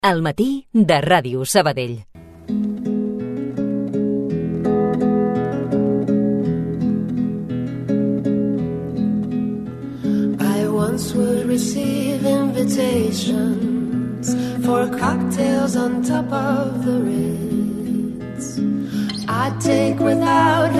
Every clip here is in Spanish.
Al matí de Ràdio Sabadell. I once would receive invitations for cocktails on top of the Ritz. I'd take without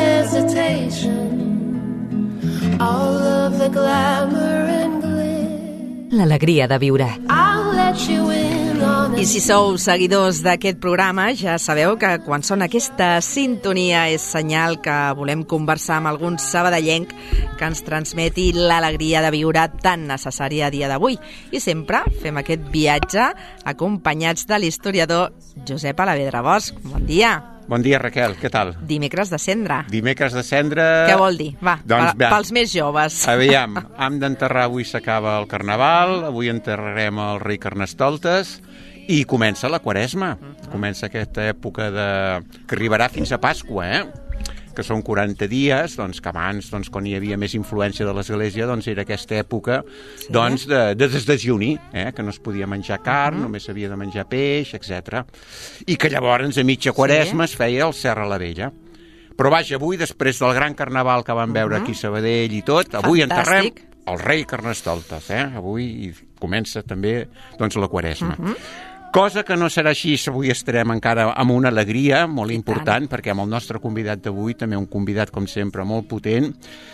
hesitation all of the glamour and glitz. L'alegria de viure. I'll let you in. I si sou seguidors d'aquest programa, ja sabeu que quan sona aquesta sintonia és senyal que volem conversar amb algun sabadellenc que ens transmeti l'alegria de viure tan necessària a dia d'avui. I sempre fem aquest viatge acompanyats de l'historiador Josep Alavedra Bosch. Bon dia. Bon dia, Raquel, què tal? Dimecres de Cendra. Dimecres de Cendra... Què vol dir? Va, doncs, pels més joves. Aviam, hem d'enterrar, avui s'acaba el Carnaval, avui enterrarem el rei Carnestoltes i comença la Quaresma. Comença aquesta època que arribarà fins a Pasqua, que són 40 dies, doncs, que abans, doncs, quan hi havia més influència de l'Església, doncs era aquesta època doncs, de desdejuni, que no es podia menjar carn, només s'havia de menjar peix, etc. I que llavors, a mitja Quaresma, es feia el Serra la Vella. Però vaja, avui, després del gran Carnaval que vam veure aquí a Sabadell i tot, avui enterrem el rei Carnestoltes. Avui comença també doncs, la Quaresma. Cosa que no serà així, avui estarem encara amb una alegria molt important, perquè amb el nostre convidat d'avui, també un convidat, com sempre, molt potent.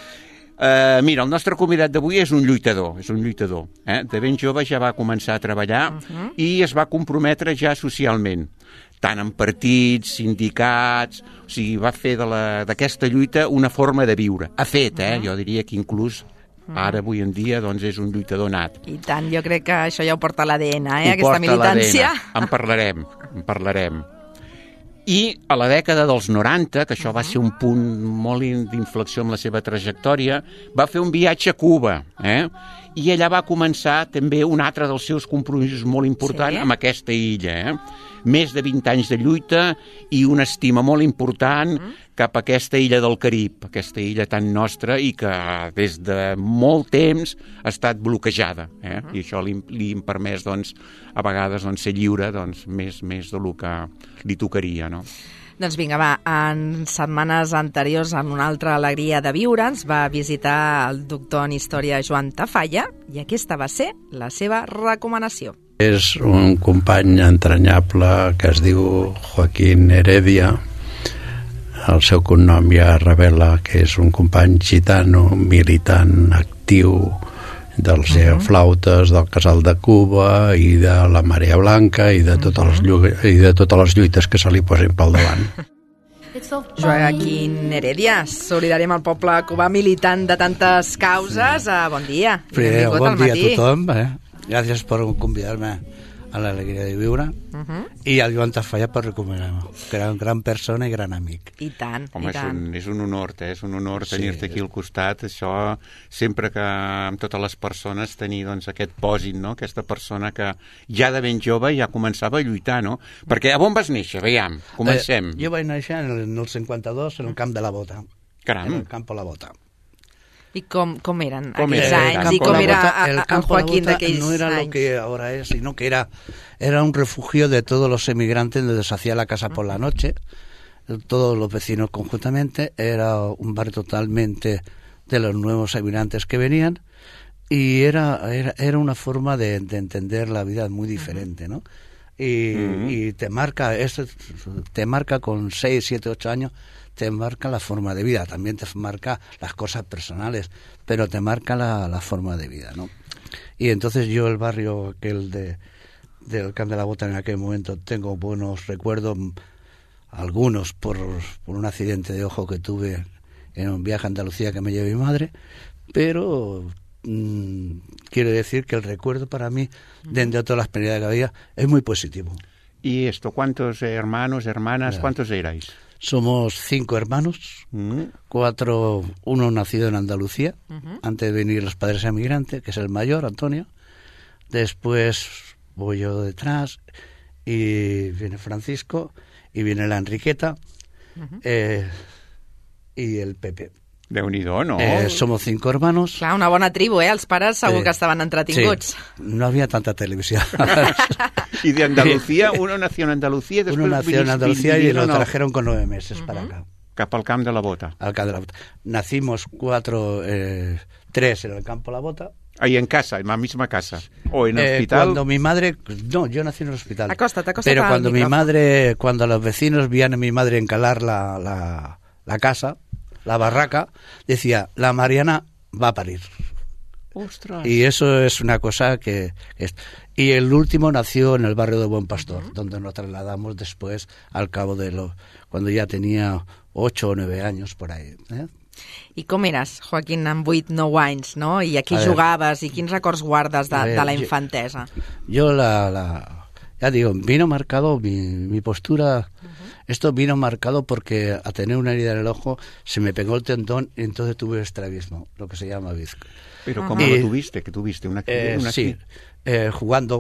Mira, el nostre convidat d'avui és un lluitador. De ben jove ja va començar a treballar i es va comprometre ja socialment, tant en partits, sindicats, o sigui, va fer d'aquesta lluita una forma de viure. Ha fet, jo diria que inclús ara, avui en dia, doncs és un lluitador nat. I tant, jo crec que això ja ho porta a l'ADN, aquesta militància. En parlarem. I a la dècada dels 90, que això va ser un punt molt d'inflexió en la seva trajectòria, va fer un viatge a Cuba, i allà va començar també un altre dels seus compromisos molt important amb aquesta illa, Més de 20 anys de lluita i una estima molt important cap a aquesta illa del Carib, aquesta illa tan nostra i que des de molt temps ha estat bloquejada. I això li ha permès, doncs, a vegades ser lliure més del que li tocaria, no? Doncs vinga, va, en setmanes anteriors, en una altra alegria de viure, ens va visitar el doctor en història Joan Tafalla i aquesta va ser la seva recomanació. És un company entranyable que es diu Joaquín Heredia. El seu cognom ja revela que és un company gitano, militant actiu dels geoflautes, del Casal de Cuba i de la Marea Blanca i de totes les lluites que se li posin pel davant. Joaquín Heredia, solidari amb el poble cubà, militant de tantes causes. Bon dia. Bon dia a tothom. Gràcies per convidar-me a l'alegria de viure i al Joan Tafalla per recomanar-me, que era una gran persona i gran amic. I tant, Home, i tant. És un honor, és un honor tenir-te aquí al costat. Això, sempre que amb totes les persones tenir aquest pòsit, no? Aquesta persona que ja de ben jove ja començava a lluitar, no? Perquè on vas néixer? Veiem, comencem. Jo vaig néixer en el 52 en el camp de la Bota. Caram. En el camp de la Bota. I com eren Com aquells era? anys? I com era el Joaquín d'aquells anys? No era lo que ahora es, sino que era un refugio de todos los emigrantes donde se hacía la casa por la noche, todos los vecinos conjuntamente. Era un barrio totalmente de los nuevos emigrantes que venían y era una forma de entender la vida muy diferente, ¿no? Y te marca con 6, 7, 8 años, te marca la forma de vida, también te marca las cosas personales, pero te marca la forma de vida, ¿no? Y entonces yo el barrio aquel del Camp de la Bota en aquel momento tengo buenos recuerdos, algunos por un accidente de ojo que tuve en un viaje a Andalucía que me llevé mi madre, pero quiero decir que el recuerdo para mí, dentro de todas las penalidades que había, es muy positivo. ¿Y esto cuántos hermanos, hermanas, cuántos erais? Somos 5 hermanos, 4, uno nacido en Andalucía, antes de venir los padres emigrantes, que es el mayor, Antonio. Después voy yo detrás y viene Francisco y viene la Enriqueta y el Pepe. Déu-n'hi-do, no? Somos 5 hermanos. Clar, una bona tribu, Els pares segur que estaven entretinguts. Sí, no había tanta televisión. Y de Andalucía, uno nació en Andalucía, después Uno nació en Andalucía y lo vinieron trajeron con 9 meses para acá. cap al Camp de la Bota. Al Camp de la Bota. Nacimos 3 en el Campo La Bota. Ahí en casa, en la misma casa. O en el hospital. Cuando mi madre... No, yo nací en el hospital. Acosta't Pero al cuando mi micrófono. madre, cuando los vecinos veían a mi madre encalar la casa, la barraca, decía, la Mariana va a parir. Ostras. Y eso es una cosa que... Y el último nació en el barrio de Buen Pastor, donde nos trasladamos después al cabo de cuando ya tenía 8 o 9 años por ahí. I com eres, Joaquín, amb 8-9 anys, no? I a qui A veure, jugaves i quins records guardes de la infantesa? Yo ya digo, vino marcado mi postura. Esto vino marcado porque a tener una herida en el ojo se me pegó el tendón y entonces tuve estrabismo, lo que se llama bizco. Pero ¿cómo lo tuviste? ¿Que tuviste una Sí, jugando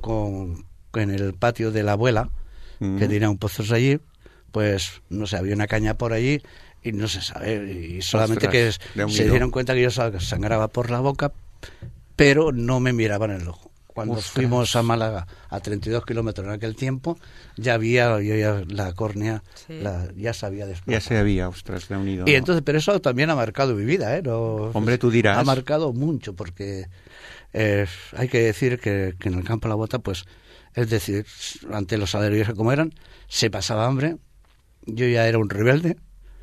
en el patio de la abuela, que tenía un pozos allí, pues no sé, había una caña por allí y no se sabe, y solamente Ostras, se dieron cuenta que yo sangraba por la boca, pero no me miraban en el ojo. Cuando fuimos a Málaga a 32 kilómetros en aquel tiempo, ya la córnea, Sí. ya se había Ya desplazado. se había, ostras, de unido. Y entonces, pero eso también ha marcado mi vida, ¿eh? Hombre, tú dirás. Ha marcado mucho, porque hay que decir que en el Campo La Bota, pues, es decir, ante los salarios como eran, se pasaba hambre. Yo ya era un rebelde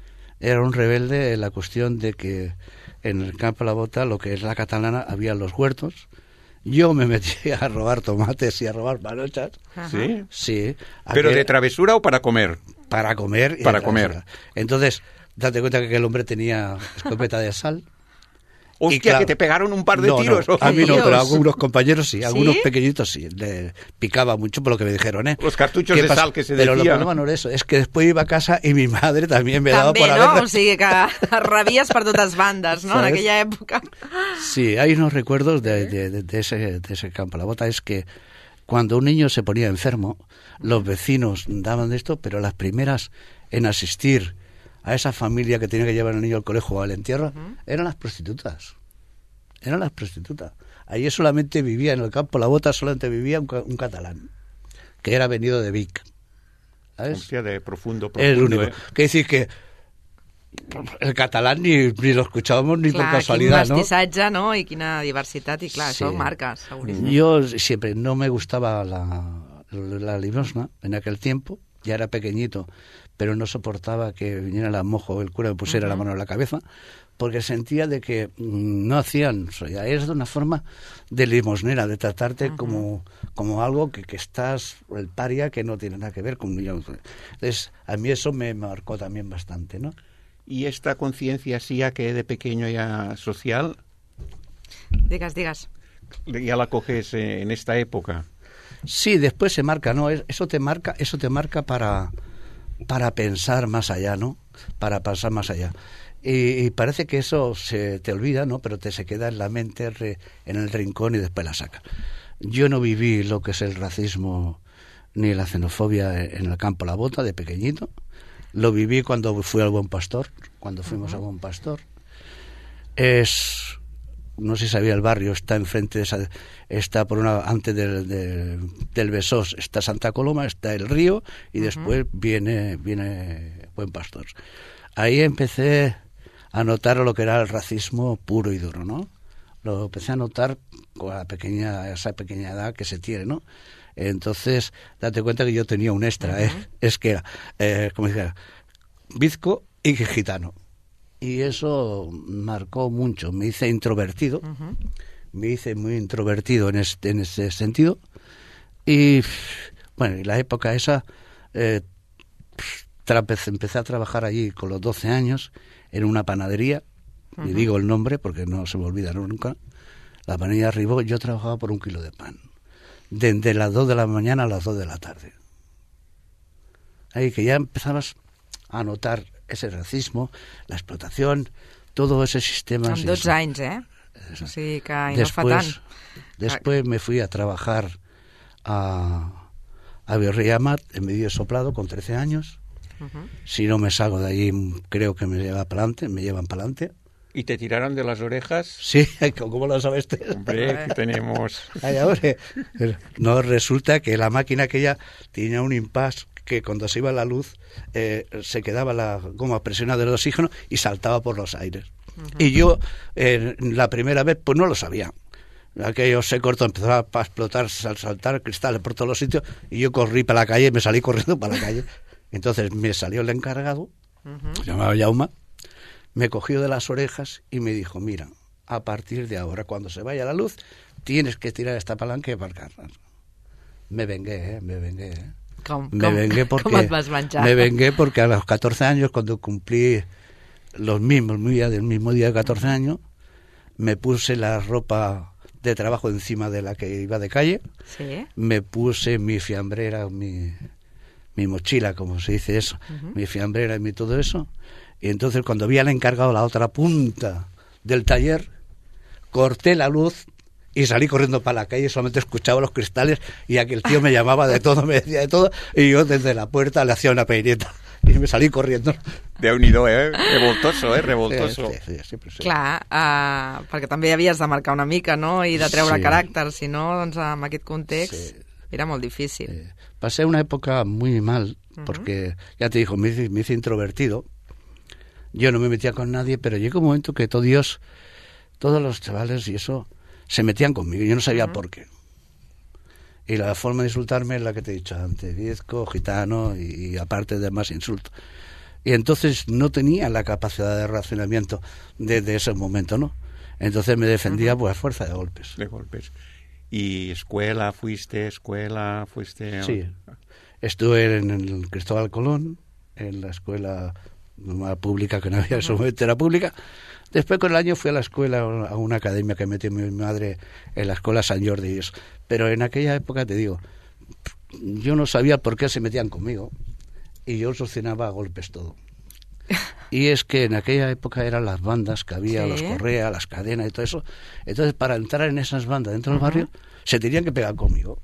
en la cuestión de que en el Campo La Bota, lo que es la catalana, había los huertos. Yo me metí a robar tomates y a robar panochas. ¿Sí? Sí. ¿Pero de travesura o para comer? Para comer. y Para de comer. travesura. Entonces, date cuenta que el hombre tenía escopeta de sal. Hostia, Y claro, que te pegaron un par de no, tiros. No, a mí no, Dios. pero a algunos compañeros sí, a algunos ¿Sí? pequeñitos sí. Le picaba mucho por lo que me dijeron, ¿eh? Los cartuchos ¿Qué de pasa? sal que se Pero lo decía. problema no era eso, es que después iba a casa y mi madre también me daba També, por no? haber... O sigui que rabies per totes bandes, no? En ¿Sabes? aquella època. Sí, hay unos recuerdos de ese Campo La Bota, es que cuando un niño se ponía enfermo, los vecinos daban de esto, pero las primeras en asistir a esa familia que tenía que llevar al niño al colegio o al entierro eran las prostitutas. Eran las prostitutas. Allí solamente vivía, en el Campo La Bota solamente vivía un catalán, que era venido de Vic. ¿Sabes? Hostia, de profundo. El único. ¿eh? Que decir que el catalán ni lo escuchábamos ni por casualidad, quin ¿no? mestissatge, no? I quina diversitat, i clar, Sí. això marca, seguríssim. Yo siempre no me gustaba la limosna en aquel tiempo, ya era pequeñito, pero no soportaba que viniera la mojo o el cura me pusiera la mano en la cabeza, porque sentía de que no hacían, o sea, es de una forma de limosnera, de tratarte como algo que estás, el paria, que no tiene nada que ver con un niño. Entonces, a mí eso me marcó también bastante, ¿no? Y esta conciencia así ya que de pequeño ya social, Digues, digues. ya la coges en esta época. Sí, después se marca, ¿no? Eso te marca para pensar más allá, ¿no? Para pasar más allá. Y parece que eso se te olvida, ¿no? Pero se queda en la mente, en el rincón y después la saca. Yo no viví lo que es el racismo ni la xenofobia en el Campo La Bota de pequeñito. Lo viví cuando fui al Buen Pastor, cuando fuimos al Buen Pastor. No sé si sabía, el barrio está enfrente de está por antes del Besós está Santa Coloma, está el río y después viene Buen Pastor. Ahí empecé a notar lo que era el racismo puro y duro, ¿no? Lo empecé a notar con esa pequeña edad que se tiene, ¿no? Entonces, date cuenta que yo tenía un extra, es que era, como decía, bizco y gitano. Y eso marcó mucho. Me hice introvertido, me hice muy introvertido en ese sentido. Y, bueno, en la época esa, empecé a trabajar allí con los 12 años en una panadería, y digo el nombre porque no se me olvida nunca, la panadería Ribó. Yo trabajaba por 1 kilo de pan, desde las 2 de la mañana a las 2 de la tarde. Ahí que ya empezabas a notar ese racismo, la explotación, todo ese sistema. Amb 12 anys, eh? O sigui que no fa tant. Después me fui a trabajar a Virrey Amat en medio soplado con 13 años. Si no me salgo de allí, creo que me llevan para adelante. ¿Y te tiraron de las orejas? Sí, ¿cómo lo sabes? Hombre, que tenemos... Ay, hombre. No, resulta que la máquina aquella tenía un impasse que cuando se iba la luz se quedaba la goma presionada del oxígeno y saltaba por los aires. Y yo, la primera vez, pues no lo sabía. Aquello se cortó, empezó a explotar, saltar cristales por todos los sitios, y yo corrí para la calle, y me salí corriendo para la calle. Entonces me salió el encargado, se llamaba Jaume, me cogió de las orejas y me dijo: mira, a partir de ahora, cuando se vaya la luz, tienes que tirar esta palanca y aparcarla. Me vengué. Me vengué porque a los 14 años, cuando cumplí los mismos días del mismo día de 14 años, me puse la ropa de trabajo encima de la que iba de calle. Sí. Me puse mi fiambrera, mi mochila, como se dice eso, mi fiambrera y todo eso. Y entonces, cuando vi al encargado la otra punta del taller, corté la luz y salí corriendo para la calle. Solamente escuchaba los cristales y aquel tío me llamaba de todo, me decía de todo, y yo desde la puerta le hacía una peineta y me salí corriendo. Déu-n'hi-do, revoltoso, revoltoso. Sí. Clar, perquè també havies de marcar una mica, no?, i de treure caràcter, si no, doncs amb aquest context era molt difícil. Pasé una época muy mal, porque, ya te digo, me hice introvertido. Yo no me metía con nadie, pero llegó un momento que todos los chavales y eso se metían conmigo. Yo no sabía por qué. Y la forma de insultarme es la que te he dicho antes: viezco, gitano y aparte de más insultos. Y entonces no tenía la capacidad de razonamiento desde ese momento, ¿no? Entonces me defendía pues a fuerza de golpes. De golpes. ¿Y escuela fuiste? Sí. Estuve en el Cristóbal Colón, en la escuela pública, que no había en su momento, era pública. Después, con el año, fui a la escuela, a una academia que metió mi madre en la escuela San Jordi y eso. Pero en aquella época, te digo, yo no sabía por qué se metían conmigo y yo solucionaba a golpes todo. Y es que en aquella época eran las bandas que había, los Correa, las cadenas y todo eso. Entonces, para entrar en esas bandas dentro del barrio, se tenían que pegar conmigo.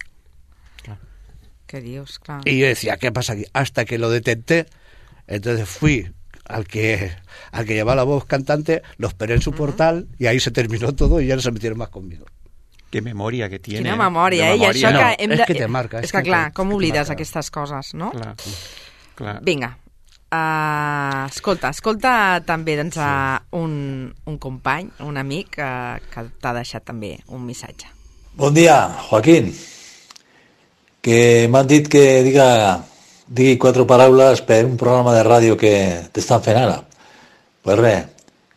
¿Qué dios? Claro. Y yo decía: ¿qué pasa aquí? Hasta que lo detecté. Entonces fui al que llevaba la voz cantante, lo esperé en su portal y ahí se terminó todo y ya no se metieron más conmigo. Qué memòria que tiene. Quina memòria, I això no, que hem de... és que te marca. És que clar, com oblides aquestes coses, no? Clar. Vinga, escolta també doncs, un company, un amic que t'ha deixat també un missatge. Bon dia, Joaquín. Que m'han dit que digui 4 paraules per un programa de ràdio que t'estan fent ara. Pues res,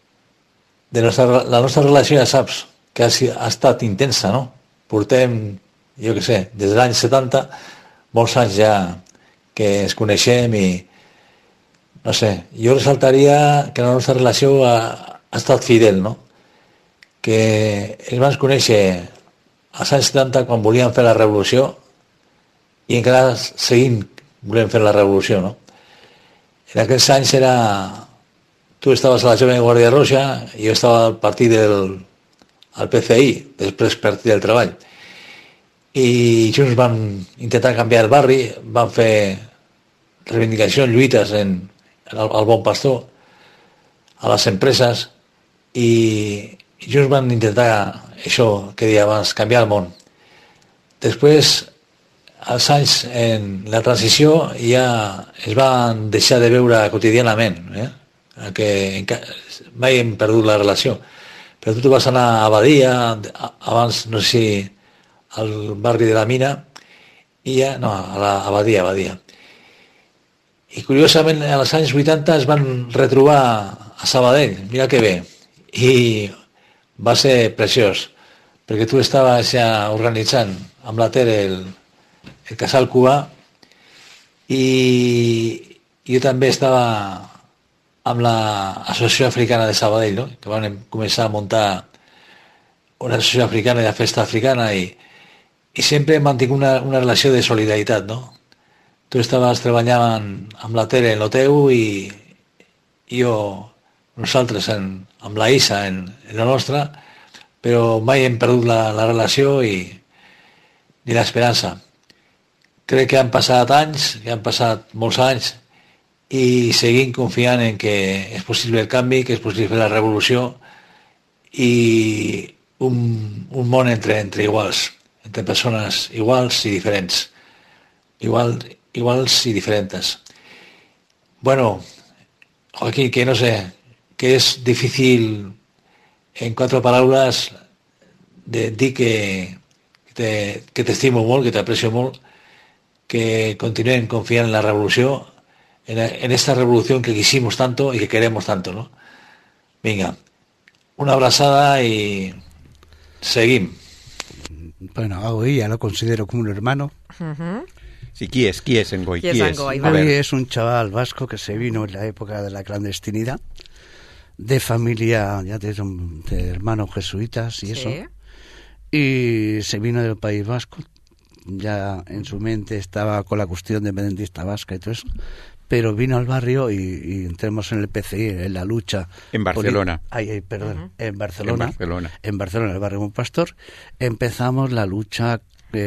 la nostra relació ja saps que ha estat intensa, no? Portem, jo què sé, des de l'any 70, molts anys ja que ens coneixem i, no sé, jo ressaltaria que la nostra relació ha estat fidel, no? Que ells van conèixer als anys 70 quan volien fer la revolució i encara seguim volem fer la revolució, no? En aquells anys tu estaves a la Jove Guàrdia Roja i jo estava al partit al PCI, després Partit del Treball. I junts vam intentar canviar el barri, vam fer reivindicacions, lluites al Bon Pastor, a les empreses, i junts vam intentar això que deia abans, canviar el món. Després, als anys en la transició ja es van deixar de veure quotidianament, que mai hem perdut la relació. Però tu vas anar a Badia, abans no sé si al barri de la Mina, i ja, no, a Badia. I curiosament als anys 80 es van retrobar a Sabadell, mira que bé, i va ser preciós, perquè tu estaves ja organitzant amb la Tere el Casal Cubà i jo també estava amb l'Associació Africana de Sabadell, no? Que van començar a muntar una associació africana i la festa africana i sempre hem mantingut una relació de solidaritat, no? Tu estaves treballant amb la Tere en lo teu i nosaltres amb la Isa en la nostra, però mai hem perdut la relació ni l'esperança. Crec que han passat anys, que han passat molts anys i seguim confiant en que és possible el canvi, que és possible la revolució i un món entre iguals, entre persones iguals i diferents, iguals y diferentes. Bueno, Joaquín, que no sé, que es difícil en 4 palabras de dir que t'estimo molt, que t'aprecio molt, que continuem confiant en la revolució, en esta revolución que quisimos tanto y que queremos tanto, ¿no? Venga, una abrazada y seguim. Bueno, a Goy ya lo considero como un hermano. Sí, ¿qui es en Goy? ¿Qui és en Goy? Goy es un chaval vasco que se vino en la época de la clandestinidad, de familia, ya de hermanos jesuitas y eso, y se vino del País Vasco. Ya en su mente estaba con la cuestión independentista vasca y todo eso, pero vino al barrio y entremos en el PCI, en la lucha. En Barcelona. En Barcelona. En Barcelona, en el barrio Bon Pastor, empezamos la lucha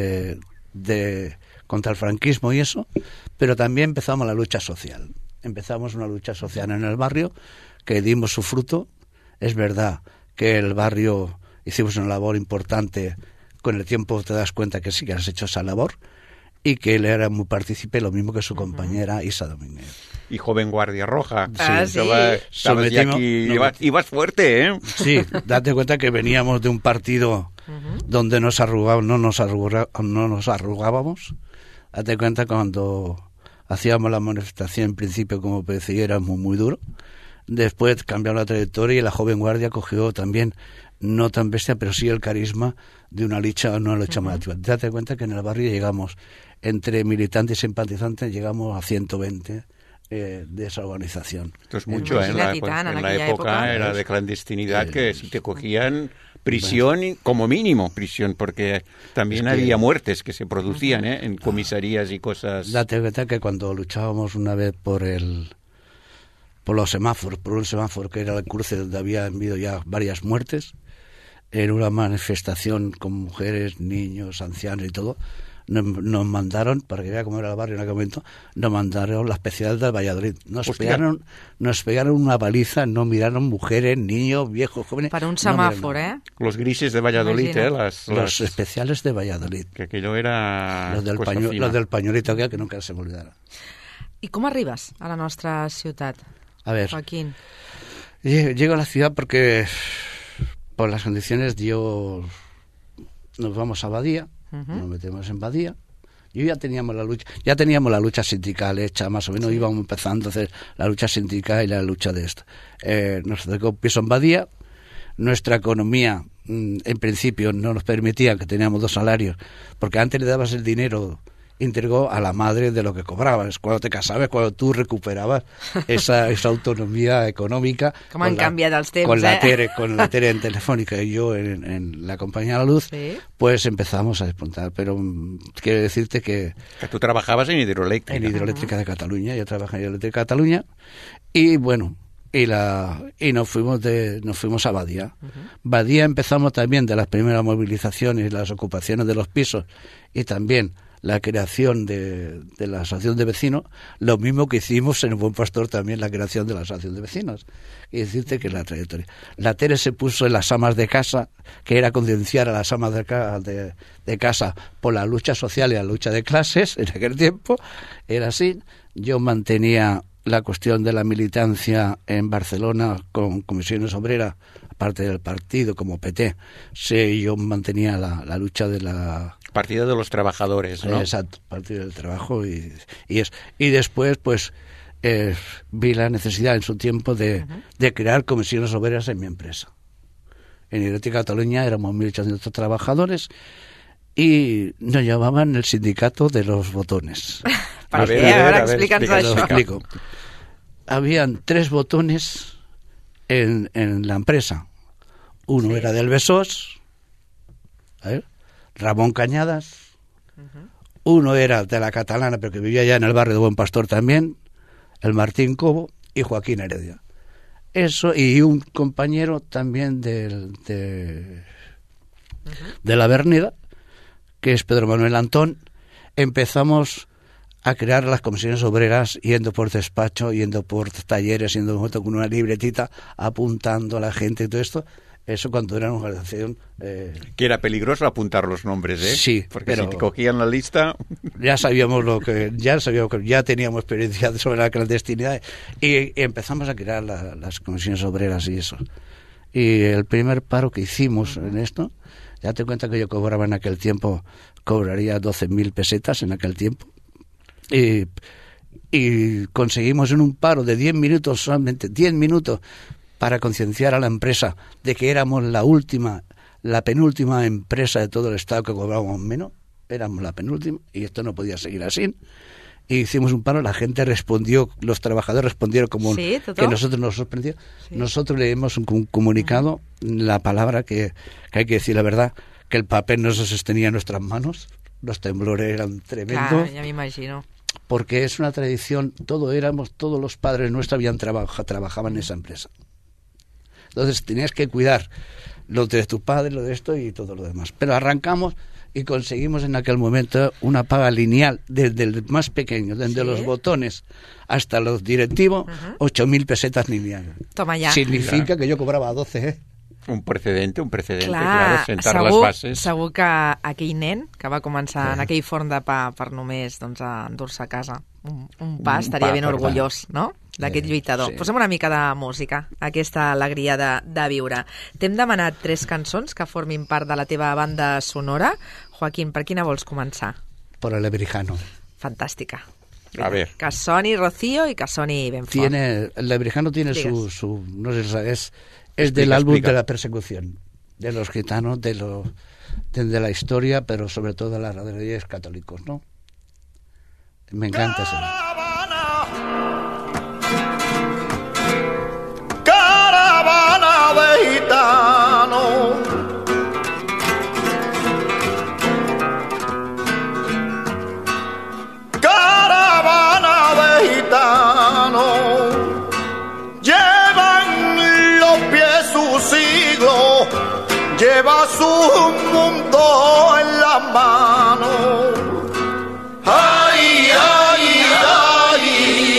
contra el franquismo y eso, pero también empezamos la lucha social. Empezamos una lucha social en el barrio que dimos su fruto. Es verdad que el barrio hicimos una labor importante. Con el tiempo te das cuenta que sí que has hecho esa labor y que él era muy partícipe, lo mismo que su compañera Isa Domínguez. Y joven Guardia Roja. Sí. Ibas fuerte, ¿eh? Sí, date cuenta que veníamos de un partido donde no nos arrugábamos. Date cuenta cuando hacíamos la manifestación, en principio como PCI era muy duro. Después cambió la trayectoria y la joven Guardia cogió también, no tan bestia, pero sí el carisma de una lucha más activa. Date cuenta que en el barrio llegamos, entre militantes y simpatizantes, llegamos a 120 de esa organización. Esto es mucho, en la época era de clandestinidad, que si te cogían prisión, como mínimo prisión, porque también había muertes que se producían en comisarías y cosas. Date cuenta que cuando luchábamos una vez por los semáforos, por un semáforo que era el cruce donde había habido ya varias muertes, en una manifestación con mujeres, niños, ancianos y todo, nos mandaron, para que vea cómo era el barrio en aquel momento, nos mandaron la especial del Valladolid. Nos pegaron una paliza, no miraron mujeres, niños, viejos, jóvenes. Para un semáforo, Los grises de Valladolid, los especiales de Valladolid. Que aquello era... Los del pañuelito que nunca se me olvidara. I com arribes a la nostra ciutat, a ver, Joaquín? Llego a la ciudad porque por las condiciones nos vamos a Badía, nos metemos en Badía. Yo ya teníamos la lucha sindical hecha, más o menos íbamos empezando a hacer la lucha sindical y la lucha de esto. Nos acercó un piso en Badía, nuestra economía en principio no nos permitía, que teníamos 2 salarios, porque antes le dabas el dinero íntegro a la madre de lo que cobrabas. Cuando te casabas, cuando tú recuperabas esa autonomía económica. Com han canviat els temps, con la Tere en Telefónica y yo en la compañía La Luz, pues empezamos a despuntar. Pero quiero decirte que tú trabajabas en Hidroeléctrica. En Hidroeléctrica de Cataluña. Yo trabajé en Hidroeléctrica de Cataluña y bueno, y nos fuimos a Badía. Badía empezamos también de las primeras movilizaciones, las ocupaciones de los pisos y también la creación de la asociación de vecinos, lo mismo que hicimos en el Buen Pastor también, la creación de la asociación de vecinos. Y decirte que la trayectoria. La Tere se puso en las amas de casa, que era concienciar a las amas de casa por la lucha social y la lucha de clases, en aquel tiempo, era así. Yo mantenía la cuestión de la militancia en Barcelona con comisiones obreras, aparte del partido como PT. Sí, yo mantenía la lucha de la... Partido de los Trabajadores, ¿no? Exacto, Partido del Trabajo y después pues vi la necesidad en su tiempo de crear comisiones obreras en mi empresa. En Hidroeléctrica Cataluña éramos 1.800 trabajadores y nos llamaban el sindicato de los botones. A ver, explícanos això. Lo explico. Habían 3 botones en la empresa. Uno era del Besós, Ramón Cañadas, uno era de la Catalana, pero que vivía ya en el barrio de Buen Pastor también, el Martín Cobo y Joaquín Heredia. Eso, y un compañero también de la Avenida, que es Pedro Manuel Antón. Empezamos a crear las comisiones obreras, yendo por despacho, yendo por talleres, yendo con una libretita, apuntando a la gente y todo esto. Eso cuando era una organización... Que era peligroso apuntar los nombres, ¿eh? Sí, porque pero si te cogían la lista... Ya sabíamos ya teníamos experiencia sobre la clandestinidad y empezamos a crear las comisiones obreras y eso. Y el primer paro que hicimos en esto, ya te cuenta que yo cobraba en aquel tiempo, cobraría 12.000 pesetas en aquel tiempo. Y conseguimos en un paro de 10 minutos, solamente 10 minutos, para concienciar a la empresa de que éramos la penúltima empresa de todo el Estado que cobrábamos menos. Éramos la penúltima y esto no podía seguir así. Y hicimos un paro, la gente respondió, los trabajadores respondieron como sí, que nosotros nos sorprendió. Sí. Nosotros leímos un comunicado, la palabra que hay que decir la verdad, que el papel no se sostenía en nuestras manos, los temblores eran tremendos. Claro, ya me imagino. Porque es una tradición, todos los padres nuestros trabajaban en esa empresa. Entonces tenías que cuidar lo de tu padre, lo de esto y todo lo demás. Pero arrancamos y conseguimos en aquel momento una paga lineal desde el más pequeño, desde los botones hasta los directivos, 8.000 pesetas lineales. Toma ya. Significa que yo cobraba 12, ¿eh? Un precedente, claro, sentar les bases. Segur que aquell nen que va començar en aquell forn de pa per només endur-se a casa un pa estaria ben orgullós, no?, d'aquest lluitador. Sí. Posem una mica de música, aquesta alegria de viure. T'hem demanat 3 cançons que formin part de la teva banda sonora. Joaquín, per quina vols començar? Por el Lebrijano. Fantàstica. A ver. Que soni Rocío y que soni ben fort. El Lebrijano tiene su no sé, es del álbum de la persecución, de los gitanos, de la historia, pero sobre todo de las reyes católicos, ¿no? Me encanta eso. Caravana de gitanos, caravana de gitanos, llevan los pies su siglo, lleva su mundo en las manos. ¡Ay, ay, ay!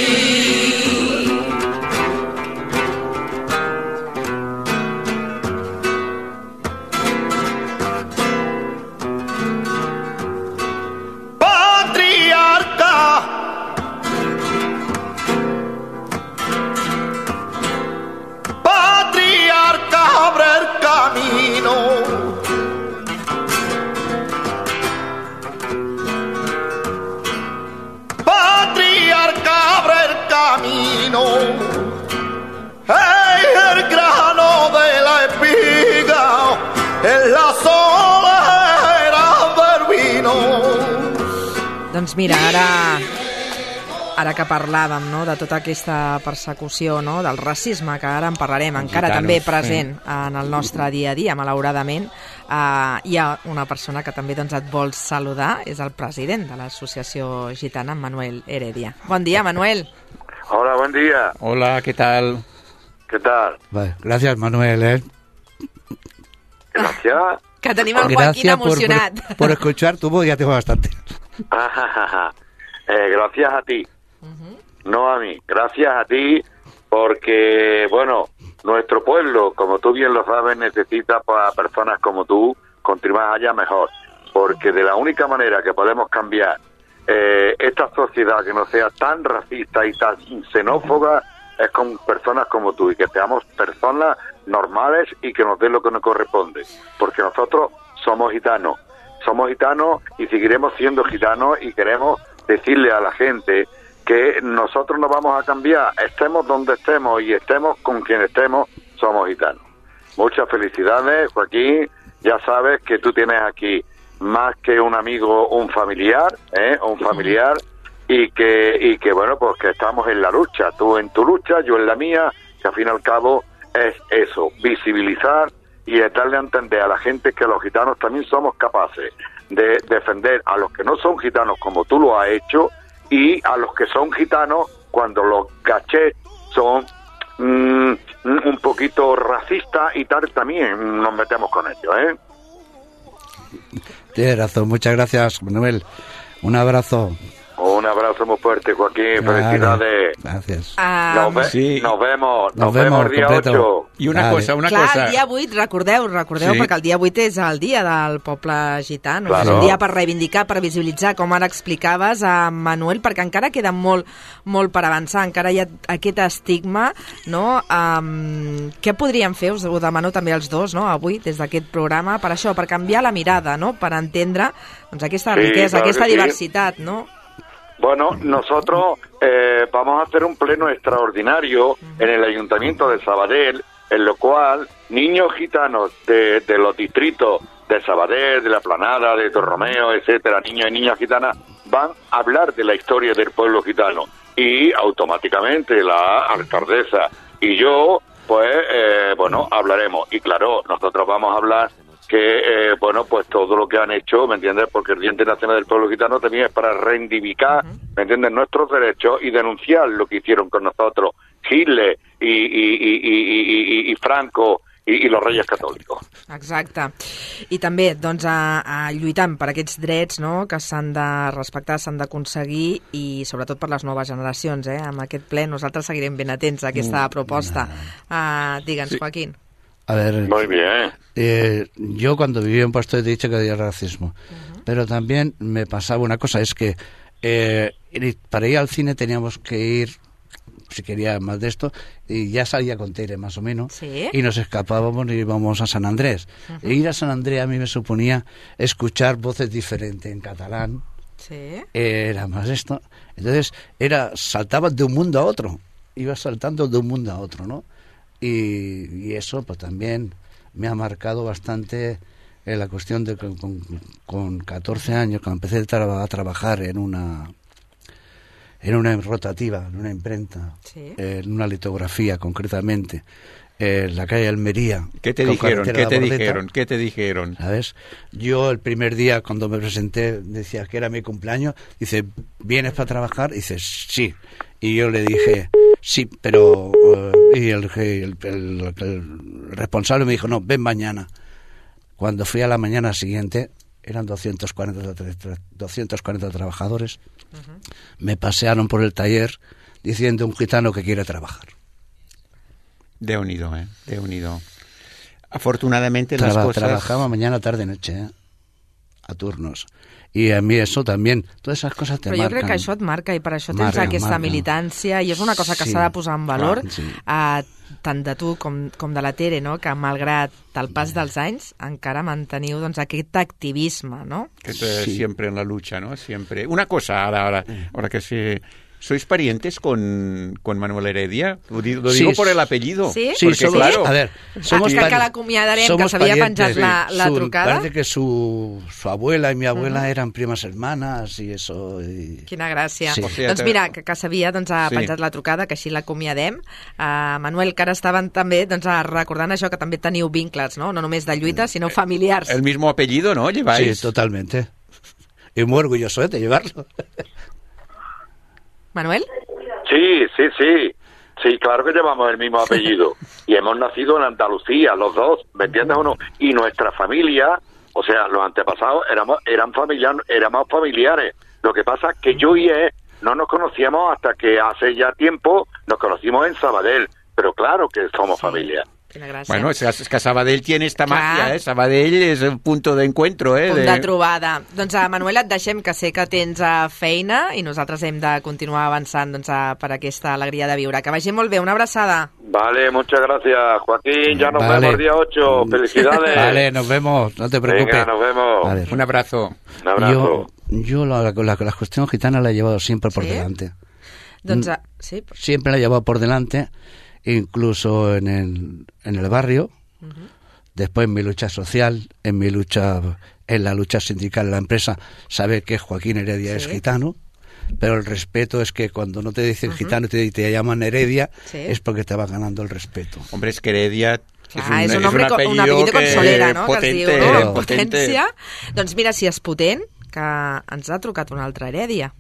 Patriarca, patriarca, abre el camino. Hey, el grano de la espiga en la solera del vino. Doncs mira, ara que parlàvem, no, de tota aquesta persecució, no, del racisme, que ara en parlarem, encara gitanos, també present en el nostre dia a dia, malauradament, hi ha una persona que també doncs, et vol saludar, és el president de l'Associació Gitana, Manuel Heredia. Bon dia, Manuel. Hola, buen día. Hola, ¿qué tal? ¿Qué tal? Vale, gracias, Manuel, ¿eh? Gracias. Que tenim el Joaquín emocionat. Por escuchar tu voz ya tengo bastante. Gracias a ti. No a mí. Gracias a ti porque, bueno, nuestro pueblo, como tú bien lo sabes, necesita a personas como tú, contra más allá mejor. Porque de la única manera que podemos cambiar esta sociedad que no sea tan racista y tan xenófoba es con personas como tú y que seamos personas normales y que nos den lo que nos corresponde, porque nosotros somos gitanos y seguiremos siendo gitanos y queremos decirle a la gente que nosotros no vamos a cambiar, estemos donde estemos y estemos con quien estemos, somos gitanos. Muchas felicidades, Joaquín, ya sabes que tú tienes aquí más que un amigo, un familiar, y que bueno, pues que estamos en la lucha, tú en tu lucha, yo en la mía, que al fin y al cabo es eso, visibilizar y darle a entender a la gente que los gitanos también somos capaces de defender a los que no son gitanos como tú lo has hecho y a los que son gitanos cuando los cachés son un poquito racistas y tal, también nos metemos con ellos, ¿eh? Tienes razón, muchas gracias, Manuel. Un abrazo. Un Un abrazo muy fuerte, Joaquín. Felicidades. Gracias. Nos vemos el día completo. 8. I una cosa. Clar, el dia 8, recordeu, Sí. perquè el dia 8 és el dia del poble gitano. Claro. És un dia per reivindicar, per visibilitzar, com ara explicaves, a Manuel, perquè encara queda molt per avançar, encara hi ha aquest estigma, no? Què podríem fer? Us ho demano també als dos, no?, avui, des d'aquest programa, per això, per canviar la mirada, no?, per entendre doncs, aquesta riquesa, claro aquesta que sí. diversitat, no? Bueno, nosotros vamos a hacer un pleno extraordinario en el Ayuntamiento de Sabadell, en lo cual niños gitanos de los distritos de Sabadell, de La Planada, de Torromeo, etcétera, niños y niñas gitanas, van a hablar de la historia del pueblo gitano. Y automáticamente la alcaldesa y yo, pues, hablaremos. Y claro, nosotros vamos a hablar que, pues todo lo que han hecho, ¿me entiendes? Porque el Día Internacional del Pueblo Gitano también es para reivindicar, ¿me entiendes?, nuestros derechos y denunciar lo que hicieron con nosotros Hitler y Franco i los Reyes Catòlicos. Exacte. I també, doncs, lluitant per aquests drets, no?, que s'han de respectar, s'han d'aconseguir, i sobretot per les noves generacions, Amb aquest ple nosaltres seguirem ben atents a aquesta proposta. Digue'ns, Joaquín. A ver, muy bien. Yo cuando vivía en Puerto he dicho que había racismo, pero también me pasaba una cosa, es que para ir al cine teníamos que ir, si quería más de esto, y ya salía con Tere más o menos, ¿Sí? Y nos escapábamos y íbamos a San Andrés. E ir a San Andrés a mí me suponía escuchar voces diferentes en catalán, Sí. Era más esto. Entonces saltabas de un mundo a otro, ibas saltando de un mundo a otro, ¿no? Y eso pues también me ha marcado bastante en la cuestión de que con 14 años, cuando empecé a trabajar en una rotativa, en una imprenta, Sí. en una litografía concretamente, en la calle Almería. ¿Qué te dijeron? ¿Qué te dijeron? ¿Sabes? Yo el primer día cuando me presenté decía que era mi cumpleaños, dice, ¿vienes para trabajar? Dice, sí. Y yo le dije, sí, pero... y el responsable me dijo, no, ven mañana. Cuando fui a la mañana siguiente, eran 240 trabajadores, me pasearon por el taller diciendo un gitano que quiere trabajar. Déu-n'hi-do, Déu-n'hi-do. Afortunadamente las cosas... Trabajaba mañana, tarde, noche, a turnos. I a mi això també, totes aquestes coses te marquen. Però jo crec que això et marca i per això tens aquesta militància i és una cosa que s'ha de posar en valor, tant de tu com de la Tere, no?, que malgrat el pas dels anys encara manteniu doncs, aquest activisme, no? Siempre en la lucha, ¿no? Siempre. Una cosa, ahora que se... ¿Sois parientes con Manuel Heredia? Lo digo por el apellido. Sí, porque, claro, a ver, somos que l'acomiadarem, que s'havia penjat la trucada. Parece que su abuela y mi abuela eran primas hermanas y eso. Quina gràcia. Sí. Doncs mira, que s'havia penjat la trucada, que així l'acomiadem. Manuel, que ara estaven també recordant això, que també teniu vincles, no només de lluita, sinó familiars. El mismo apellido, ¿no? Lleváis. Sí, totalmente. Y muy orgulloso de llevarlo. ¿Manuel? Sí, claro que llevamos el mismo apellido y hemos nacido en Andalucía, los dos, ¿me entiendes o no? Y nuestra familia, o sea, los antepasados éramos familiares. Lo que pasa es que yo y él no nos conocíamos hasta que hace ya tiempo nos conocimos en Sabadell, pero claro que somos familia. Bueno, es que Sabadell tiene esta magia, Sabadell és un punt d'encuentro, Punt de trobada. Doncs, Manuel, et deixem, que sé que tens feina i nosaltres hem de continuar avançant per aquesta alegria de viure. Que vagi molt bé, una abraçada. Vale, muchas gracias, Joaquín, ya nos vemos el día 8, felicidades. Vale, nos vemos, no te preocupes. Venga, nos vemos. Vale. Un abrazo. Un abrazo. Yo la cuestión gitana la he llevado siempre por delante. Doncs, sí. Siempre la he llevado por delante, incluso en el barrio, después en mi lucha social, en la lucha sindical en la empresa, sabe que Joaquín Heredia es gitano, pero el respeto es que cuando no te dicen gitano y te llaman Heredia, es porque te vas ganando el respeto. Hombre, es que Heredia és un apellido con solera, no? Potente, que es diu, no? potente. Potència. Doncs mira, si és potent, que ens ha trucat una altra Heredia.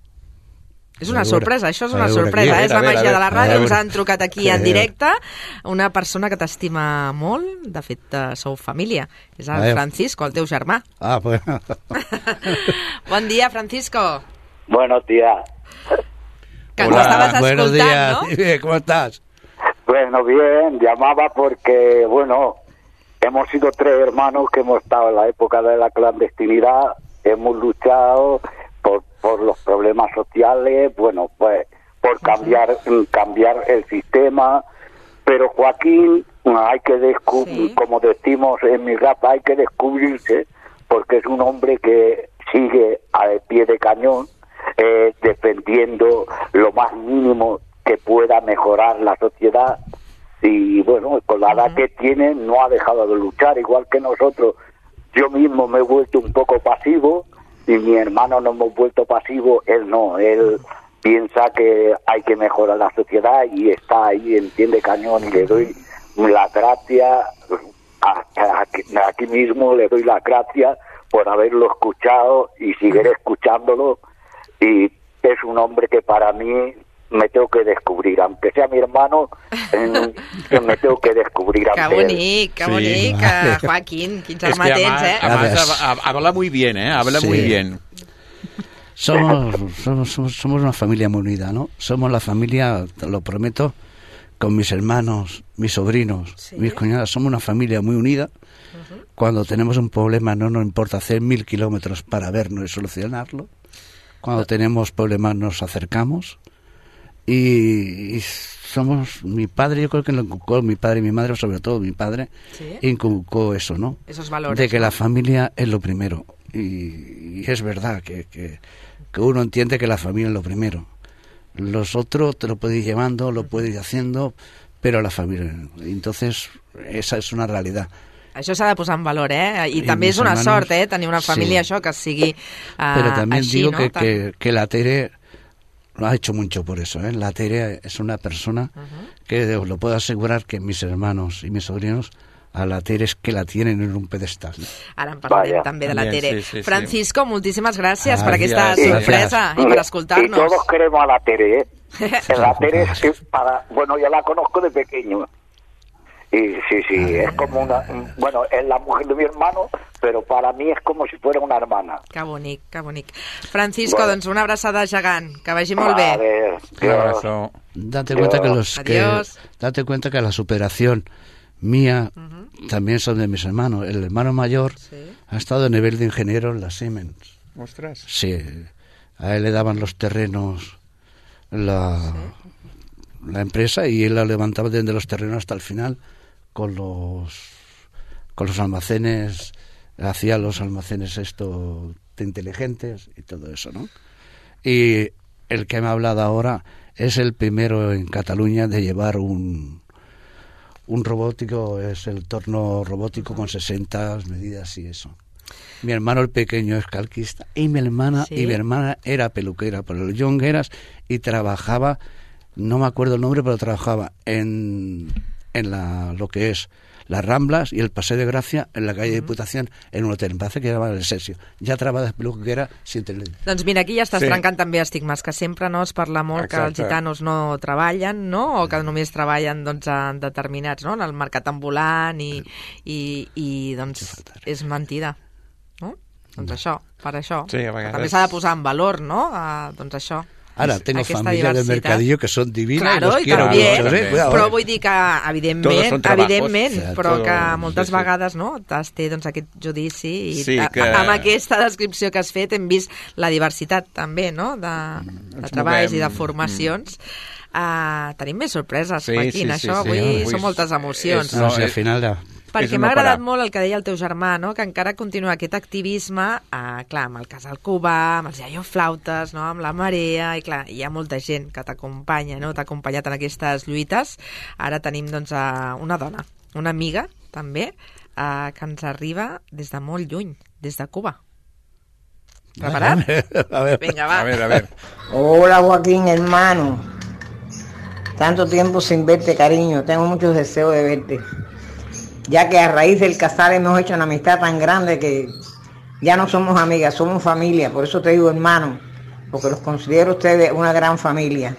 És una sorpresa, això és una sorpresa, és la màgia de la ràdio, ens han trucat aquí en directe una persona que t'estima molt, de fet sou família, és el Francisco, el teu germà. Ah, pues... Bon dia, Francisco. Buenos días. Que ens estaves buenos escoltant, días. no? ¿Cómo estás? Bueno, bien, llamaba porque, bueno, hemos sido 3 hermanos que hemos estado en la época de la clandestinidad, hemos luchado por los problemas sociales, bueno, pues por cambiar el sistema, pero Joaquín hay que como decimos en mi raza, hay que descubrirse, porque es un hombre que sigue al pie de cañón, defendiendo lo más mínimo que pueda mejorar la sociedad, y bueno, con la edad que tiene no ha dejado de luchar, igual que nosotros. Yo mismo me he vuelto un poco pasivo, y mi hermano nos hemos vuelto pasivos, él no, él piensa que hay que mejorar la sociedad y está ahí en pie de cañón, y le doy las gracias, aquí mismo le doy las gracias por haberlo escuchado y seguiré escuchándolo, y es un hombre que para mí me tengo que descobrir, aunque sea mi hermano, me tengo que descobrir ante Que bonic, Joaquín, quins Es que armatents, además habla muy bien, habla muy bien. Somos una familia muy unida, ¿no? Somos la familia, te lo prometo, con mis hermanos, mis sobrinos, mis cuñadas, somos una familia muy unida. Cuando tenemos un problema no nos importa hacer 1000 kilómetros para vernos y solucionarlo. Cuando tenemos problemas nos acercamos. Y somos, mi padre, yo creo que lo inculcó mi padre y mi madre, sobre todo mi padre, inculcó eso, ¿no? Esos valores. De que la familia es lo primero. Y es verdad que uno entiende que la familia es lo primero. Los otros te lo puedes ir llevando, lo puedes ir haciendo, pero la familia. Entonces, esa es una realidad. Això s'ha de posar en valor, I també és una sort, tenir una família, això, que sigui Pero también així, digo no? que la Tere lo ha hecho mucho por eso, La Tere es una persona que os lo puedo asegurar que mis hermanos y mis sobrinos a la Tere es que la tienen en un pedestal, ¿no? Ara en parlarem també de la Tere. Francisco, moltíssimes gràcies per aquesta sí, sorpresa i per escoltar-nos. Y todos queremos a la Tere, La Tere es bueno, yo la conozco de pequeño. Y sí, es como bueno, es la mujer de mi hermano, pero para mí es como si fuera una hermana. Que bonic, que bonic. Francisco, doncs una abraçada gegant, que vagi molt bé. Date cuenta que la superación mía también son de mis hermanos. El hermano mayor ha estado en nivel de ingeniero en la Siemens. Ostras. Sí, a él le daban los terrenos la empresa y él la levantaba desde los terrenos hasta el final con los almacenes, hacía los almacenes inteligentes y todo eso, ¿no? Y el que me ha hablado ahora es el primero en Cataluña de llevar un robótico, es el torno robótico con 60 medidas y eso. Mi hermano el pequeño es calquista y mi hermana era peluquera por los Jongueras y trabajaba, no me acuerdo el nombre, pero trabajaba en lo que es las Ramblas y el Paseo de Gracia en la calle Diputación en un hotel, me parece que era el Sesio. Ja treballa de peluquera sin tener... Doncs mira, aquí ja estàs trencant també estigmes, que sempre no es parla molt que els gitanos no treballen, no? O que només treballen doncs, en determinats, no? En el mercat ambulant i doncs és mentida, no? Doncs això, per això. Sí, a vegades... També s'ha de posar en valor, no? Doncs això. Ahora, tengo familia del mercadillo que son divinas claro, y los quiero mucho, Cuidado, però vull dir que, evidentment, però que moltes vegades no, es té doncs, aquest judici i amb aquesta descripció que has fet hem vist la diversitat també, no?, de treballs i de formacions. Tenim més sorpreses, Joaquín, això avui són moltes emocions. No, al final perquè m'ha agradat molt el que deia el teu germà, no? Que encara continua aquest activisme, clar, amb el Casal Cubà, amb els iaioflautes, no? Amb la Marea, i clar, hi ha molta gent que t'acompanya, no? T'ha acompanyat en aquestes lluites. Ara tenim doncs una dona, una amiga també, que ens arriba des de molt lluny, des de Cuba. ¿Preparat? A ver. Venga, va. A ver. Hola, Joaquín, hermano. Tanto tiempo sin verte, cariño. Tengo muchos deseos de verte. Ya que a raíz del casar hemos hecho una amistad tan grande que ya no somos amigas, somos familia. Por eso te digo hermano, porque los considero a ustedes una gran familia.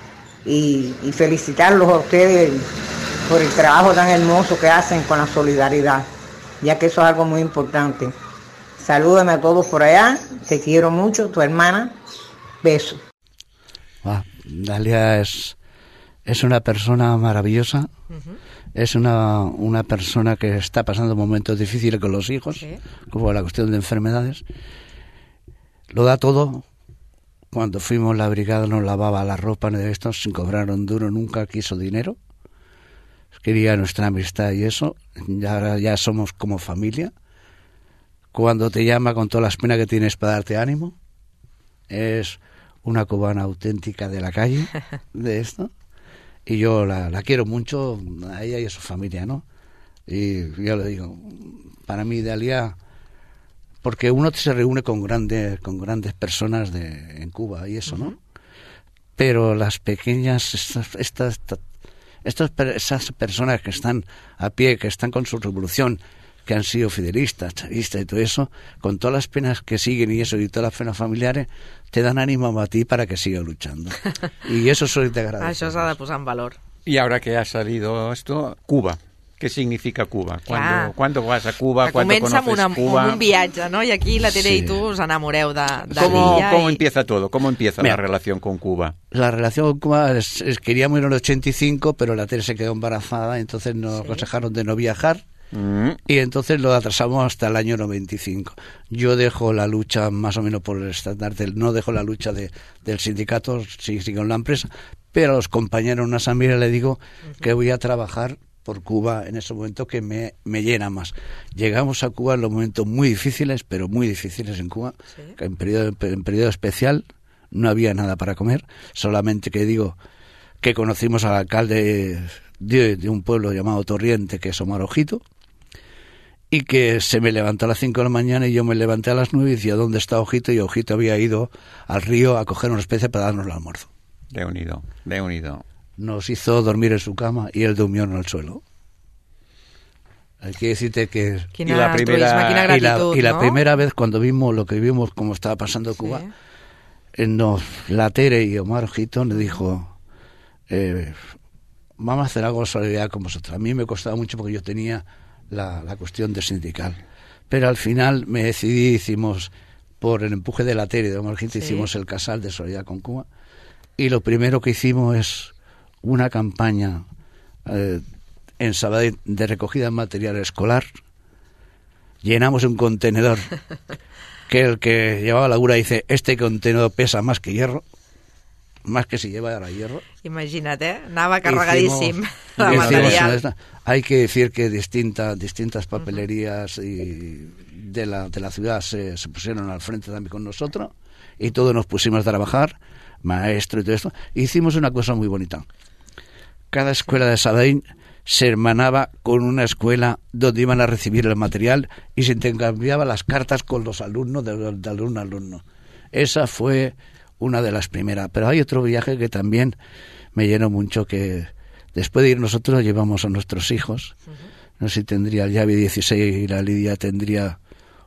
Y felicitarlos a ustedes por el trabajo tan hermoso que hacen con la solidaridad, ya que eso es algo muy importante. Salúdame a todos por allá, te quiero mucho, tu hermana, Beso. Dalia es una persona maravillosa. Es una persona que está pasando momentos difíciles con los hijos, como la cuestión de enfermedades. Lo da todo. Cuando fuimos la brigada nos lavaba la ropa de estos sin cobrar un duro, nunca quiso dinero. Quería nuestra amistad y eso. Ya somos como familia. Cuando te llama con todas las penas que tienes para darte ánimo, es una cubana auténtica de la calle, de esto. Y yo la quiero mucho, a ella y a su familia, ¿no? Y yo le digo, para mí Dalia, porque uno se reúne con grandes personas en Cuba y eso, ¿no? Pero las pequeñas, esas personas que están a pie, que están con su revolución, que han sido fidelistas, chavistas y todo eso, con todas las penas que siguen y eso, y todas las penas familiares, te dan ánimo a ti para que sigas luchando. Y eso soy de agradecer. Això s'ha de posar en valor. Y ahora que ha salido esto, Cuba. ¿Qué significa Cuba? ¿Cuándo vas a Cuba? ¿Cuándo conoces Cuba? Amb un viatge, ¿no? Y aquí la Tere y tú os enamoreu de ¿Cómo empieza todo? ¿Cómo empieza la relación con Cuba? La relación con Cuba queríamos ir en el 85, pero la Tere se quedó embarazada, entonces nos aconsejaron de no viajar. Y entonces lo atrasamos hasta el año 95. Yo dejo la lucha más o menos por el estandarte, no dejo la lucha del sindicato, sigo en la empresa, pero a los compañeros, una amiga, le digo que voy a trabajar por Cuba en ese momento que me llena más. Llegamos a Cuba en los momentos muy difíciles, pero muy difíciles en Cuba, que en periodo especial no había nada para comer, solamente que digo que conocimos al alcalde de un pueblo llamado Torriente, que es Omar Ojito, y que se me levantó a las 5 de la mañana y yo me levanté a las 9 y decía, ¿dónde está Ojito? Y Ojito había ido al río a coger una especie para darnos el almuerzo. De unido. Nos hizo dormir en su cama y él durmió en el suelo. Hay que decirte que... Quina gratitud, la primera vez cuando vimos lo que vimos, cómo estaba pasando Cuba, la Tere y Omar Ojito nos dijo, vamos a hacer algo de solidaridad con vosotros. A mí me costaba mucho porque yo tenía la cuestión de sindical. Pero al final me decidí, hicimos, por el empuje de la Tere y de Omar Ojito, hicimos el casal de solidaridad con Cuba. Y lo primero que hicimos es una campaña en Sabadell de recogida de material escolar. Llenamos un contenedor que el que llevaba la cura dice, este contenedor pesa más que hierro, más que si llevara hierro. Imagina't, anava carregadíssim de material. Hay que decir que distintas papelerías y de la ciudad se pusieron al frente también con nosotros y todos nos pusimos a trabajar, maestro y todo esto. Hicimos una cosa muy bonita. Cada escuela de Sabadell se hermanaba con una escuela donde iban a recibir el material y se intercambiaban las cartas con los alumnos de alumno a alumno. Esa fue una de las primeras. Pero hay otro viaje que también me llenó mucho, que después de ir nosotros llevamos a nuestros hijos. No sé si tendría el Yavi 16 y la Lidia tendría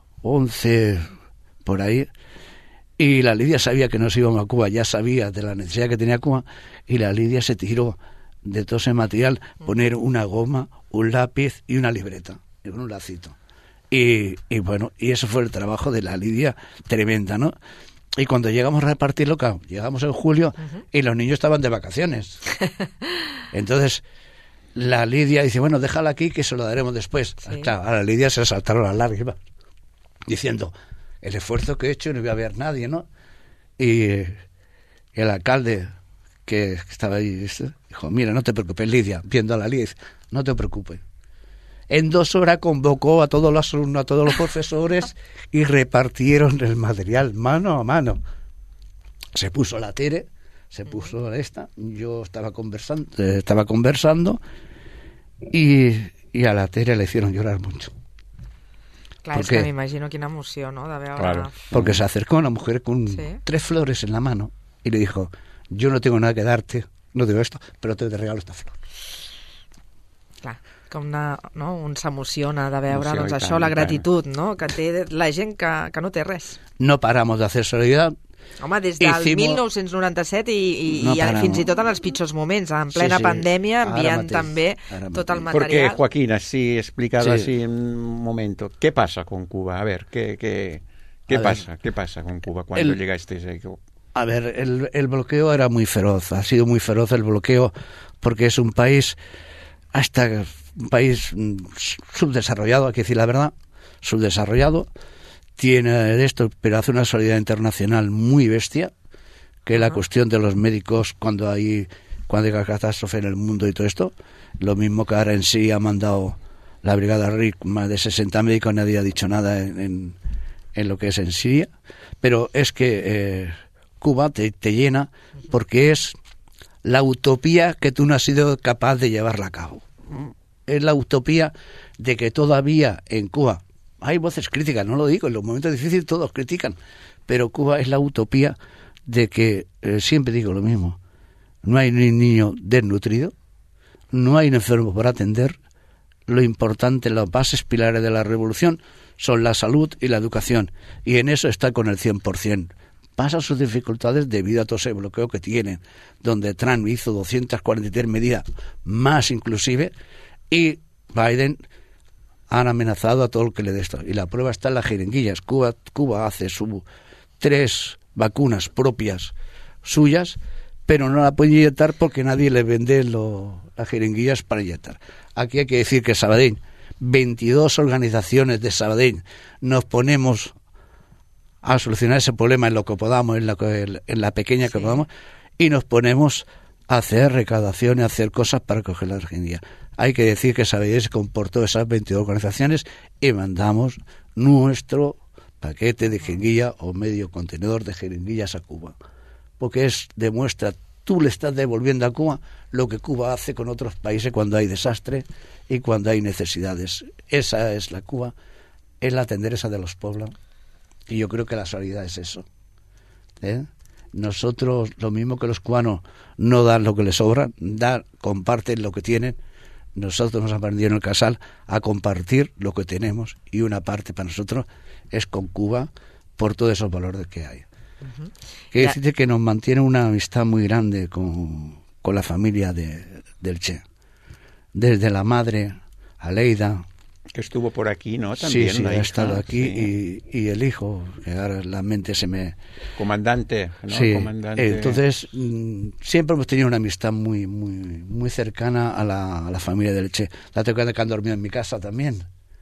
11 por ahí. Y la Lidia sabía que nos íbamos a Cuba, ya sabía de la necesidad que tenía Cuba, y la Lidia se tiró de todo ese material, poner una goma, un lápiz y una libreta, con un lacito. Y bueno, y eso fue el trabajo de la Lidia, tremenda, ¿no? Y cuando llegamos a repartirlo, claro, llegamos en julio y los niños estaban de vacaciones. Entonces, la Lidia dice, bueno, déjala aquí que se lo daremos después. Sí. Claro, a la Lidia se le saltaron las lágrimas, diciendo, el esfuerzo que he hecho y no voy a ver nadie, ¿no? Y el alcalde que estaba ahí dijo, mira, no te preocupes, Lidia, viendo a la Lidia, no te preocupes. En 2 horas convocó a todos los alumnos, a todos los profesores y repartieron el material mano a mano. Se puso la Tere, se puso esta, yo estaba conversando y a la Tere le hicieron llorar mucho. Clar, és que m'imagino quina emoció, ¿no? De veure... Claro. Porque se acercó una mujer con 3 flores en la mano y le dijo, yo no tengo nada que darte, no digo esto, pero te regalo esta flor. Clar, com un s'emociona de veure doncs, això, la gratitud, no? Que té la gent que no té res. No paramos de hacer solidaridad. Home, des del 1997 i fins i tot en els pitjors moments, en plena pandèmia, enviant també tot el material. Porque, Joaquín, así explicado así en un momento, ¿qué pasa con Cuba? A ver, ¿qué pasa con Cuba cuando llegasteis ahí? A ver, el bloqueo era muy feroz, ha sido muy feroz el bloqueo, porque es un país, hasta un país subdesarrollado, hay que decir la verdad, subdesarrollado, tiene esto, pero hace una solidaridad internacional muy bestia, que es la cuestión de los médicos cuando hay catástrofe en el mundo y todo esto. Lo mismo que ahora en sí ha mandado la Brigada RIC más de 60 médicos, nadie ha dicho nada en lo que es en Siria, pero es que Cuba te llena porque es la utopía que tú no has sido capaz de llevarla a cabo. Es la utopía de que todavía en Cuba hay voces críticas, no lo digo, en los momentos difíciles todos critican, pero Cuba es la utopía de que, siempre digo lo mismo, no hay ni niño desnutrido, no hay un enfermo por atender. Lo importante, las bases pilares de la revolución son la salud y la educación, y en eso está con el 100%. Pasa sus dificultades debido a todo ese bloqueo que tienen, donde Trump hizo 243 medidas más inclusive, y Biden han amenazado a todo el que le dé esto. Y la prueba está en las jeringuillas. Cuba hace 3 vacunas propias suyas, pero no la puede inyectar porque nadie le vende las jeringuillas para inyectar. Aquí hay que decir que Sabadell, 22 organizaciones de Sabadell, nos ponemos a solucionar ese problema en lo que podamos, en la pequeña que podamos, y nos ponemos a hacer recaudación y a hacer cosas para coger la jeringuilla. Hay que decir que Sabadell se comportó esas 22 organizaciones y mandamos nuestro paquete de jeringuilla o medio contenedor de jeringuillas a Cuba, porque demuestra, tú le estás devolviendo a Cuba lo que Cuba hace con otros países cuando hay desastre y cuando hay necesidades. Esa es la Cuba, es la tendereza de los pueblos, y yo creo que la solidaridad es eso. Nosotros, lo mismo que los cubanos no dan lo que les sobra, comparten lo que tienen. Nosotros nos aprendieron en el Casal a compartir lo que tenemos, y una parte para nosotros es con Cuba por todos esos valores que hay. Quiere decir que nos mantiene una amistad muy grande con la familia del Che. Desde la madre, Aleida, que estuvo por aquí, ¿no? También sí, la ha hija, estado aquí, y el hijo, que ahora la mente se me... Comandante, ¿no? Sí, Comandante. Entonces siempre hemos tenido una amistad muy muy cercana a la familia del Che. Date cuenta que han dormido en mi casa también.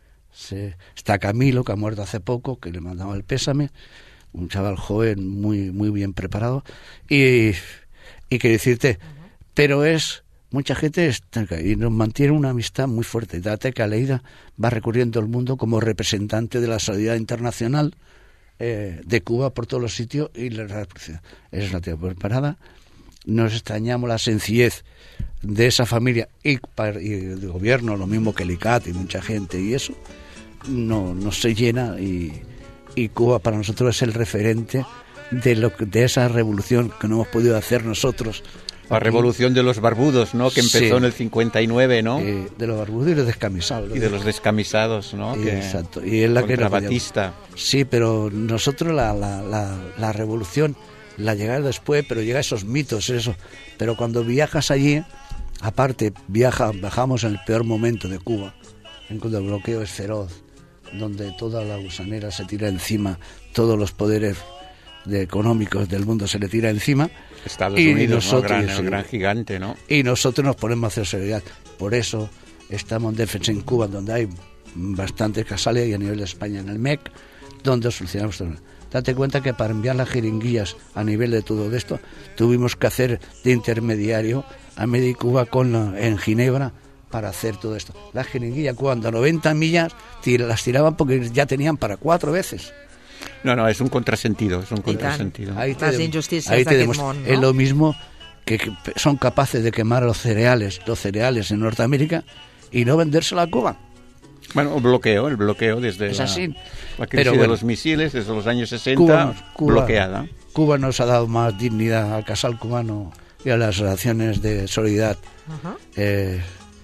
Está Camilo, que ha muerto hace poco, que le mandaba el pésame, un chaval joven muy muy bien preparado, y quiero decirte, pero mucha gente y nos mantiene una amistad muy fuerte. Date que Aleida va recorriendo el mundo como representante de la solidaridad internacional de Cuba por todos los sitios, y es una tía preparada. Nos extrañamos la sencillez de esa familia y del gobierno, lo mismo que el ICAT y mucha gente, y eso no se llena, y Cuba para nosotros es el referente de esa revolución que no hemos podido hacer nosotros. La revolución de los barbudos, ¿no? Que empezó en el 59, ¿no? De los barbudos y los descamisados. Y de los descamisados, ¿no? Exacto. Y es la que Batista. Sí, pero nosotros la revolución la llega después, pero llega esos mitos, eso. Pero cuando viajas allí, aparte bajamos en el peor momento de Cuba, en cuando el bloqueo es feroz, donde toda la gusanera se tira encima, todos los poderes económicos del mundo se le tira encima. Estados Unidos, nosotros, ¿no? El gran gigante, ¿no? Y nosotros nos ponemos a hacer solidaridad. Por eso estamos en defensa en Cuba, donde hay bastantes casales, y a nivel de España en el MEC, donde solucionamos todo. Date cuenta que para enviar las jeringuillas a nivel de todo esto, tuvimos que hacer de intermediario a Medicuba en Ginebra para hacer todo esto. Las jeringuillas, cuando a 90 millas las tiraban porque ya tenían para 4 veces. No, es un contrasentido, Ahí te injustícies d'aquest món, ¿no? Es lo mismo que son capaces de quemar los cereales en Norteamérica y no vendérselo a Cuba. Bueno, el bloqueo desde es así. La crisis de los misiles desde los años 60, Cuba, bloqueada. Cuba nos ha dado más dignidad al Casal cubano y a las relaciones de solidaridad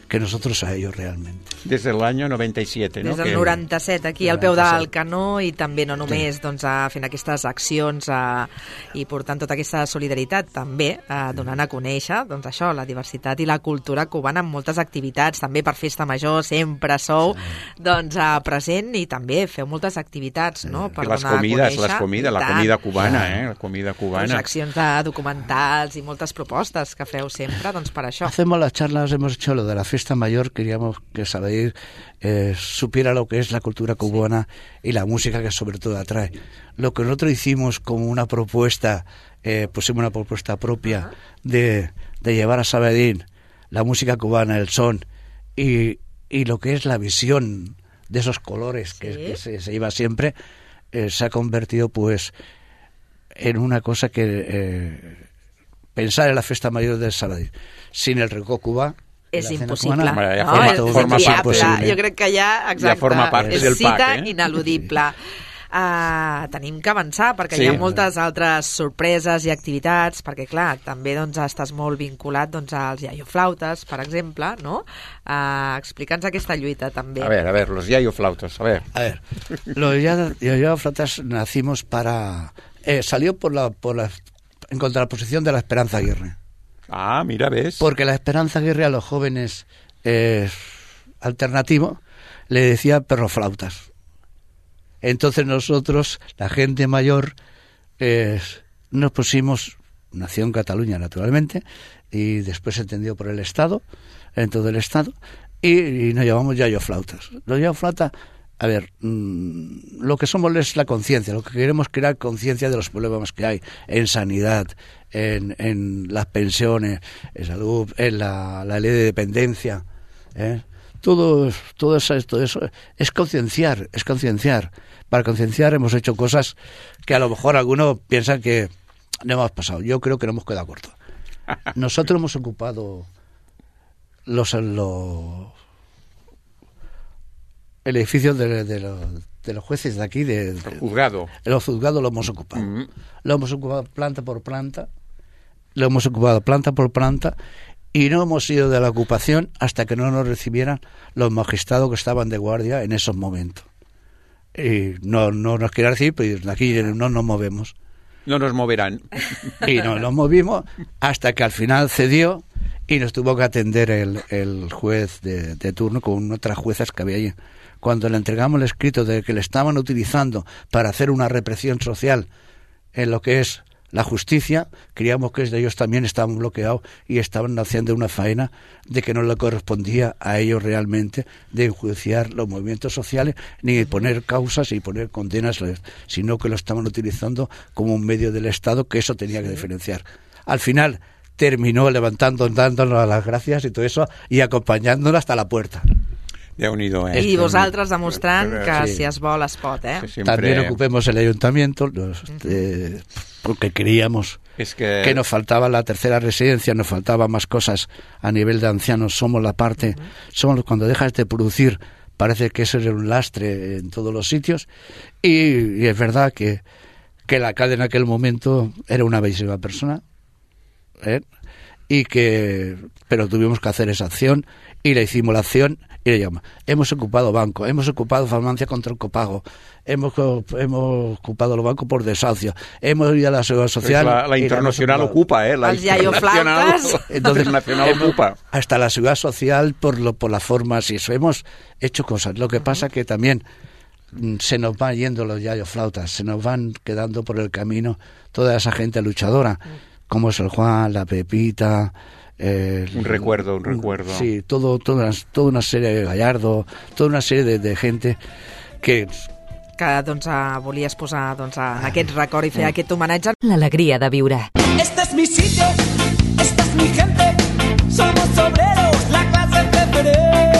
que nosotros a ellos realmente. Desde el año 97, no? Des del 97, aquí al peu del canó, i també no només doncs, fent aquestes accions i portant tota aquesta solidaritat, també donant a conèixer doncs, això, la diversitat i la cultura cubana amb moltes activitats, també per Festa Major sempre sou doncs, present i també feu moltes activitats, no? Per les donar comides, a conèixer. la comida cubana, la comida cubana. Accions de documentals i moltes propostes que feu sempre, doncs per això. Hacemos las charlas, hemos hecho lo de la Fiesta Mayor, queríamos que Sabadell supiera lo que es la cultura cubana y la música que sobre todo atrae. Lo que nosotros hicimos como una propuesta, pusimos una propuesta propia de llevar a Sabadell la música cubana, el son y lo que es la visión de esos colores que se lleva siempre, se ha convertido pues en una cosa que pensar en la Fiesta Mayor de Sabadell sin el Ricó Cubà és impossible. Forma part Jo crec que ja forma part del cita pack, ineludible. Tenim que avançar perquè hi ha moltes altres sorpreses i activitats, perquè clar, també doncs, estàs molt vinculat doncs, als iaioflautes, per exemple, no? Explica'ns aquesta lluita també. A ver, los iaioflautos, a ver. Los iaioflautas nacimos para... salió en contraposición de la Esperanza Aguirre. Ah, mira, ves. Porque la Esperanza Aguirre a los jóvenes alternativo le decía perroflautas. Entonces nosotros, la gente mayor, nos pusimos, nació en Cataluña naturalmente, y después se entendió por el Estado, en todo el Estado, y nos llamamos iaioflautas. Los iaioflautas, a ver, lo que somos es la conciencia, lo que queremos crear conciencia de los problemas que hay en sanidad, en las pensiones, en salud, en la ley de dependencia, todo eso es concienciar. Para concienciar hemos hecho cosas que a lo mejor algunos piensan que no hemos pasado. Yo creo que no hemos quedado cortos. Nosotros hemos ocupado el edificio de los jueces de aquí, el juzgado. Los juzgados lo hemos ocupado. Lo hemos ocupado planta por planta, y no hemos ido de la ocupación hasta que no nos recibieran los magistrados que estaban de guardia en esos momentos. Y no nos quiere decir, pues de aquí no nos movemos. No nos moverán. Y no nos movimos hasta que al final cedió y nos tuvo que atender el juez de turno con otras juezas que había allí. Cuando le entregamos el escrito de que le estaban utilizando para hacer una represión social en lo que es la justicia, creíamos que ellos también estaban bloqueados y estaban haciendo una faena de que no le correspondía a ellos realmente de enjuiciar los movimientos sociales, ni poner causas y poner condenas, sino que lo estaban utilizando como un medio del Estado, que eso tenía que diferenciar. Al final terminó dándonos las gracias y todo eso, y acompañándonos hasta la puerta. Déu-n'hi-do, I vosaltres demostrant que si es vol es pot, También ocupemos el ayuntamiento, porque creíamos que nos faltaba la tercera residencia, nos faltaban más cosas a nivel de ancianos. Somos la parte, cuando dejas de producir, parece que eso es un lastre en todos los sitios, y es verdad que el alcalde en aquel momento era una bellísima persona, pero tuvimos que hacer esa acción, y le hicimos la acción. Y le llama, hemos ocupado banco, hemos ocupado farmacia contra el copago, hemos ocupado los bancos por desahucio, hemos ido a la Seguridad Social. Pues la internacional ocupa, la internacional ocupa. Hasta la Seguridad Social por las formas y eso. Hemos hecho cosas. Lo que pasa que también se nos van yendo los iaioflautas, se nos van quedando por el camino toda esa gente luchadora, como es el Juan, la Pepita. Un recuerdo. Sí, toda una serie de Gallardo, toda una serie de gente que doncs, volies posar doncs, aquest record i fer aquest homenatge. L'alegria de viure. Este es mi sitio, esta es mi gente, somos obreros, la clase preferente.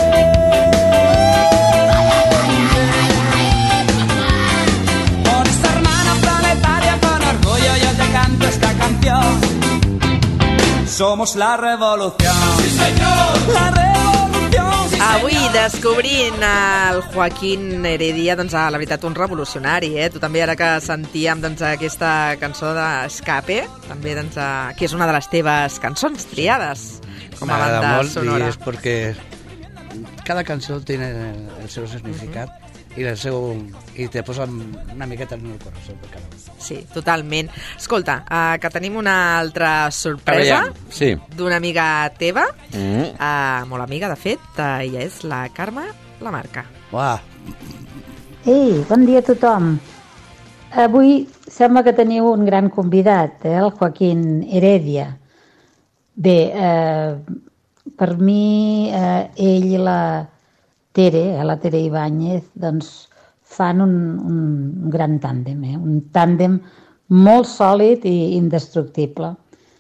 Por esta hermana planetaria con orgullo yo te canto esta canción. Somos la revolución. Sí, señor. La revolución. Sí, avui descobrint el Joaquín Heredia, doncs, la veritat, un revolucionari, Tu també, ara que sentíem doncs, aquesta cançó d'Escape, també, doncs, que és una de les teves cançons triades com a banda sonora. Y es porque cada cançó té el seu significat i te posa una miqueta en el corazón per cada un. Sí, totalment. Escolta, que tenim una altra sorpresa sí. d'una amiga teva, molt amiga, de fet, ella és la Carme Lamarca. Uah. Ei, bon dia a tothom. Avui sembla que teniu un gran convidat, el Joaquín Heredia. Bé, per mi, ell i la Tere Ibáñez, doncs fan un gran tàndem, un tàndem molt sòlid i indestructible.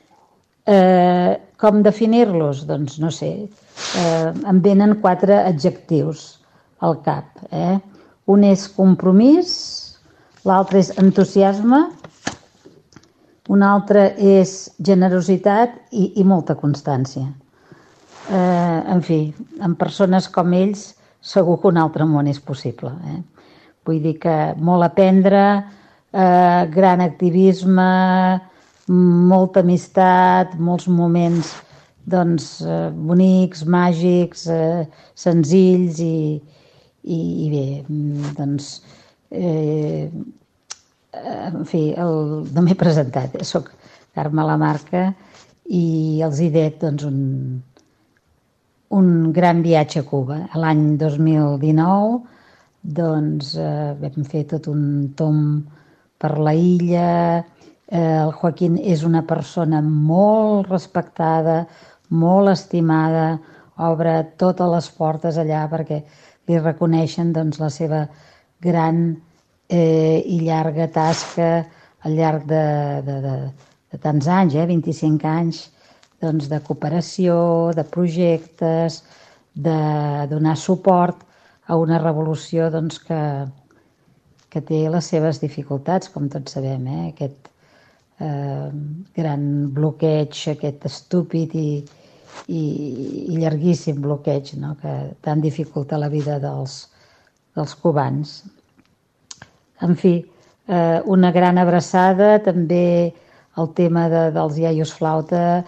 Com definir-los? Doncs no sé, em venen 4 adjectius al cap. Un és compromís, l'altre és entusiasme, un altre és generositat i molta constància. En fi, amb persones com ells segur que un altre món és possible. Vull dir que molt aprendre, gran activisme, molta amistat, molts moments bonics, màgics, senzills i bé, doncs, en fi, no m'he presentat, soc Carme Lamarca i els he dit un gran viatge a Cuba. L'any 2019 vam fer tot un tomb per la illa. El Joaquín és una persona molt respectada, molt estimada, obre totes les portes allà perquè li reconeixen la seva gran i llarga tasca al llarg de tants anys, 25 anys, de cooperació, de projectes, de donar suport a una revolució que té les seves dificultats, com tots sabem, aquest gran bloqueig, aquest estúpid i llarguíssim bloqueig, que tant dificulta la vida dels cubans. En fi, una gran abraçada, també el tema dels iaios flauta.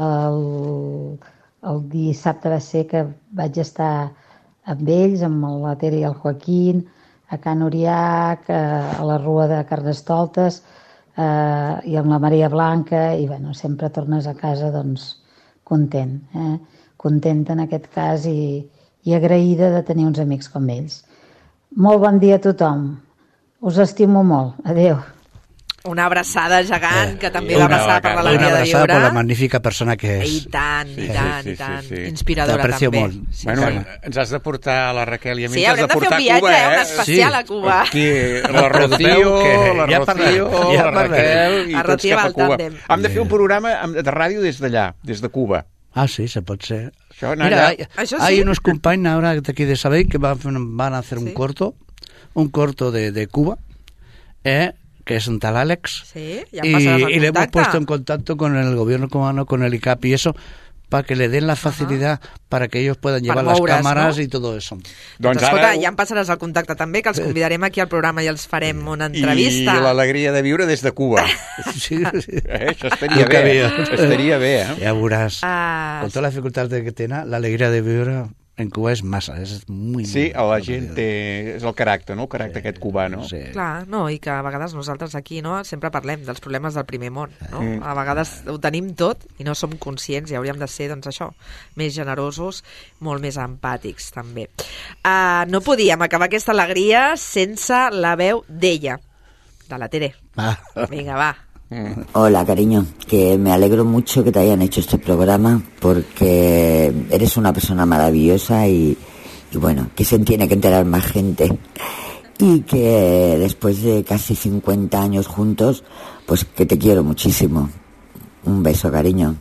El dissabte va ser que vaig estar amb ells, amb la Tere i el Joaquín, a Can Uriac, a la Rua de Carnestoltes i amb la Maria Blanca, i sempre tornes a casa content, contenta en aquest cas i agraïda de tenir uns amics com ells. Molt bon dia a tothom, us estimo molt, adeu. Una abraçada gegant, que també va passar per l'alegria de viure. Una abraçada per la magnífica persona que és. I tant, i tant. Inspiradora, t'aprecio també. Molt. Bueno, ens has de portar a la Raquel i a mi, sí, ens has de portar a Cuba, un viatge, un especial a Cuba. Aquí, la Rocío, la Raquel i tots cap a Cuba. Hem de fer un programa de ràdio des d'allà, des de Cuba. Ah, sí, se pot ser. Mira, hay unos compañeros ahora de aquí de Sabadell que van a hacer un corto de Cuba, que es en Talalex, y le hemos puesto en contacto con el gobierno cubano, con el ICAP y eso, para que le den la facilidad para que ellos puedan llevar las cámaras y todo eso. Doncs escolta, ja em passaràs el contacte també, que els convidarem aquí al programa i els farem una entrevista. I l'alegria de viure des de Cuba. Sí. Això estaria bé. Ja veuràs, con toda la dificultad que tiene, la alegría de vivir en Cuba és massa, és molt... Sí, la gent és el caràcter, no? El caràcter aquest cubà, no? Sí. Clar, no, i que a vegades nosaltres aquí sempre parlem dels problemes del primer món, no? A vegades ho tenim tot i no som conscients i hauríem de ser, això, més generosos, molt més empàtics, també. No podíem acabar aquesta alegria sense la veu d'ella, de la Tere. Vinga, va. Hola, cariño, que me alegro mucho que te hayan hecho este programa porque eres una persona maravillosa y bueno, que se tiene que enterar más gente y que después de casi 50 años juntos, pues que te quiero muchísimo. Un beso, cariño.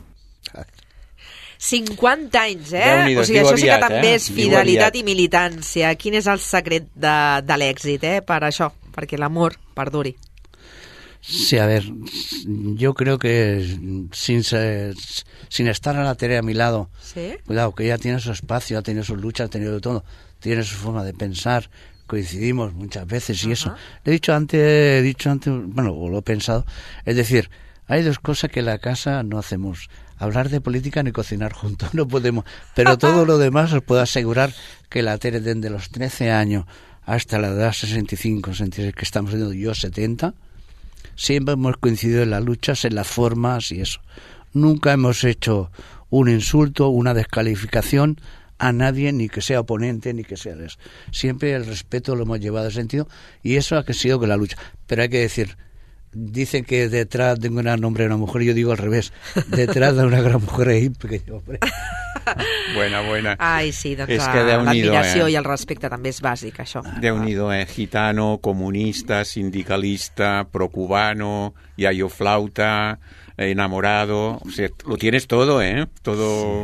50 anys, O sigui, això sí que també és fidelitat i militància. Quin és el secret de l'èxit, per això? Perquè l'amor perduri. Sí, a ver, yo creo que sin estar a la Tere a mi lado, ¿sí? Cuidado, que ella tiene su espacio, ha tenido sus luchas, ha tenido de todo, tiene su forma de pensar, coincidimos muchas veces y eso. He dicho antes, bueno, lo he pensado, es decir, hay dos cosas que en la casa no hacemos. hablar de política ni cocinar juntos, no podemos. Pero todo lo demás os puedo asegurar que la Tere desde los 13 años hasta la edad 65, 66, que estamos viendo yo 70, siempre hemos coincidido en las luchas, en las formas y eso. Nunca hemos hecho un insulto, una descalificación a nadie, ni que sea oponente, ni que sea de eso. Siempre el respeto lo hemos llevado en sentido, y eso ha sido con la lucha. Pero hay que decir, dicen que detrás de un gran hombre y una mujer, yo digo al revés, detrás de una gran mujer hay un pequeño hombre. Buena. Ai, sí, doncs és que l'admiració i el respecte també és bàsic, això. Déu-n'hi-do, gitano, comunista, sindicalista, procubano, yayo flauta, enamorado, o sea, lo tienes todo, todo,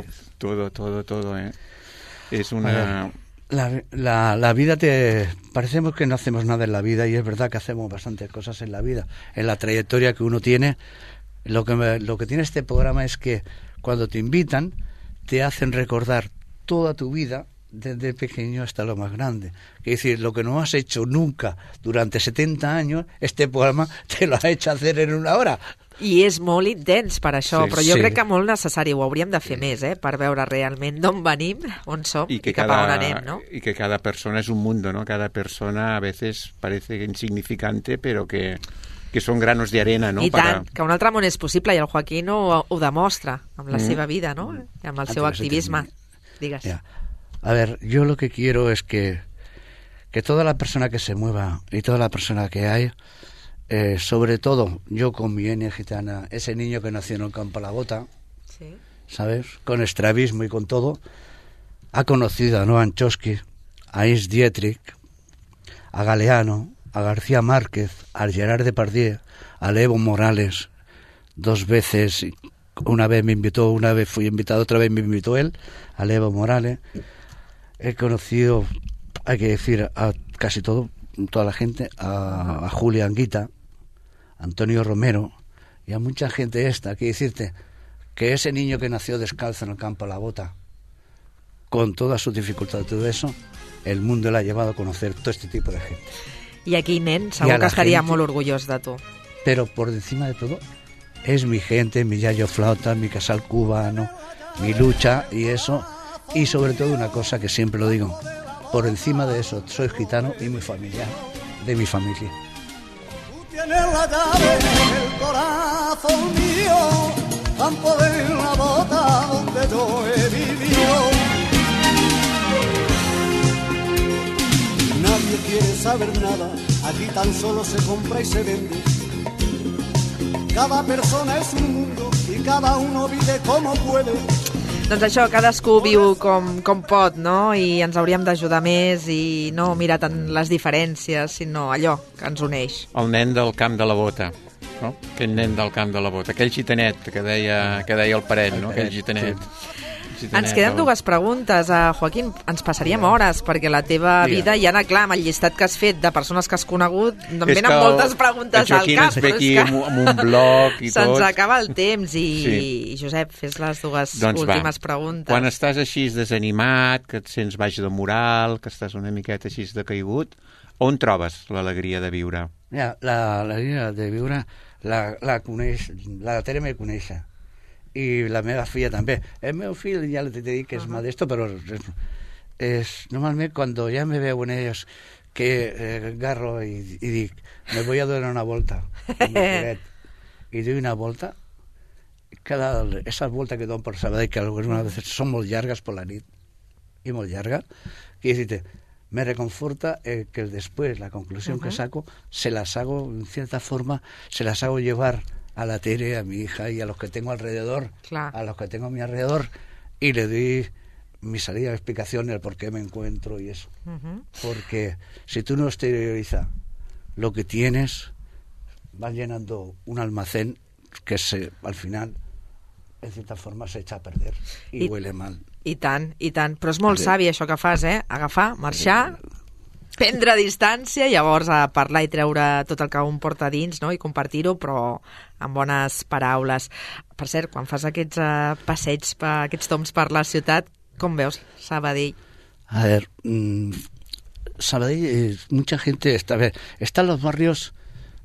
Es una... La vida parecemos que no hacemos nada en la vida, y es verdad que hacemos bastantes cosas en la vida. En la trayectoria que uno tiene, lo que tiene este programa es que cuando te invitan, te hacen recordar toda tu vida, desde pequeño hasta lo más grande. Es decir, lo que no has hecho nunca durante 70 años, este programa te lo ha hecho hacer en una hora. I és molt intens per això, Sí, però jo sí. crec que molt necessari, ho hauríem de fer més, per veure realment d'on venim, on som i cap a on anem, no? Y que cada persona es un mundo, ¿no? Cada persona a veces parece insignificante, pero que son granos de arena, ¿no? I tant, que un altre món és possible, i el Joaquín ho demostra amb la seva vida, no? I amb el seu activisme. Digues. Ya. A ver, yo lo que quiero es que toda la persona que se mueva y toda la persona que hay, sobre todo yo con mi etnia gitana, ese niño que nació en el campo La Bota, Sí. ¿sabes? Con estrabismo y con todo, ha conocido a Noam Chomsky, a Yves Dietrich, a Galeano, a García Márquez, a Gerard Depardieu, a Evo Morales, 2 veces. Una vez me invitó, una vez fui invitado, otra vez me invitó él, a Evo Morales. He conocido, hay que decir, a casi toda la gente, a Julia Anguita, a Antonio Romero y a mucha gente esta. Hay que decirte que ese niño que nació descalzo en el campo La Bota, con todas sus dificultades y todo eso, el mundo le ha llevado a conocer todo este tipo de gente. I aquí, nen, I segur a que la estaria gente- molt orgullós de tu. Pero por encima de todo es mi gente, mi yayo flauta, mi casal cubano, mi lucha y eso. Y sobre todo una cosa que siempre lo digo, por encima de eso soy gitano y muy familiar, de mi familia. Tienes la llave en el corazón mío, campo de la bota donde yo he vivido. Nadie quiere saber nada, aquí tan solo se compra y se vende. Cada persona es un mundo y cada uno vive como puede. Doncs això, cadascú viu com pot, no? I ens hauríem d'ajudar més i no mirar tant les diferències, sinó allò que ens uneix. El nen del camp de la Bota, no? Aquell nen del camp de la Bota, aquell gitanet que deia el parell, no? Aquell gitanet. Ens queden 2 preguntes. Joaquín, ens passaríem hores, perquè la teva vida ja anar clar, amb el llistat que has fet de persones que has conegut, em venen moltes preguntes al cap. El Joaquín ens ve aquí amb un blog i tot. Se'ns acaba el temps i, Sí. Josep, fes les 2 Doncs últimes preguntes. Quan estàs així desanimat, que et sents baix de moral, que estàs una miqueta així decaigut, on trobes l'alegria de viure? Mira, l'alegria de viure la coneix, la Tere me coneix, i la meva filla també. El meu fill ja te dic que és modesto, però normalment quan ja me veo en ellos que agarro y dic, me voy a dar una volta y doy una volta, esas voltas que doy por Sabadell, que algunas veces son molt llargues por la nit i molt llargas, quiere decirte, me reconforta que después la conclusión que saco se las hago, en cierta forma, se las hago llevar a la Tere, a mi hija y a los que tengo alrededor, a los que tengo a mi alrededor, y le doy mi salida de explicación, el por qué me encuentro y eso. Porque si tú no exteriorizas lo que tienes, vas llenando un almacén que al final, en cierta forma, se echa a perder y huele mal. I tant. Però és molt savi això que fas, agafar, marxar, prendre distància, llavors a parlar i treure tot el que un porta dins, no? I compartir-ho, però amb bones paraules. Per cert, quan fas aquests passeigs, aquests toms per la ciutat, com veus Sabadell? A ver, Sabadell, mucha gente están los barrios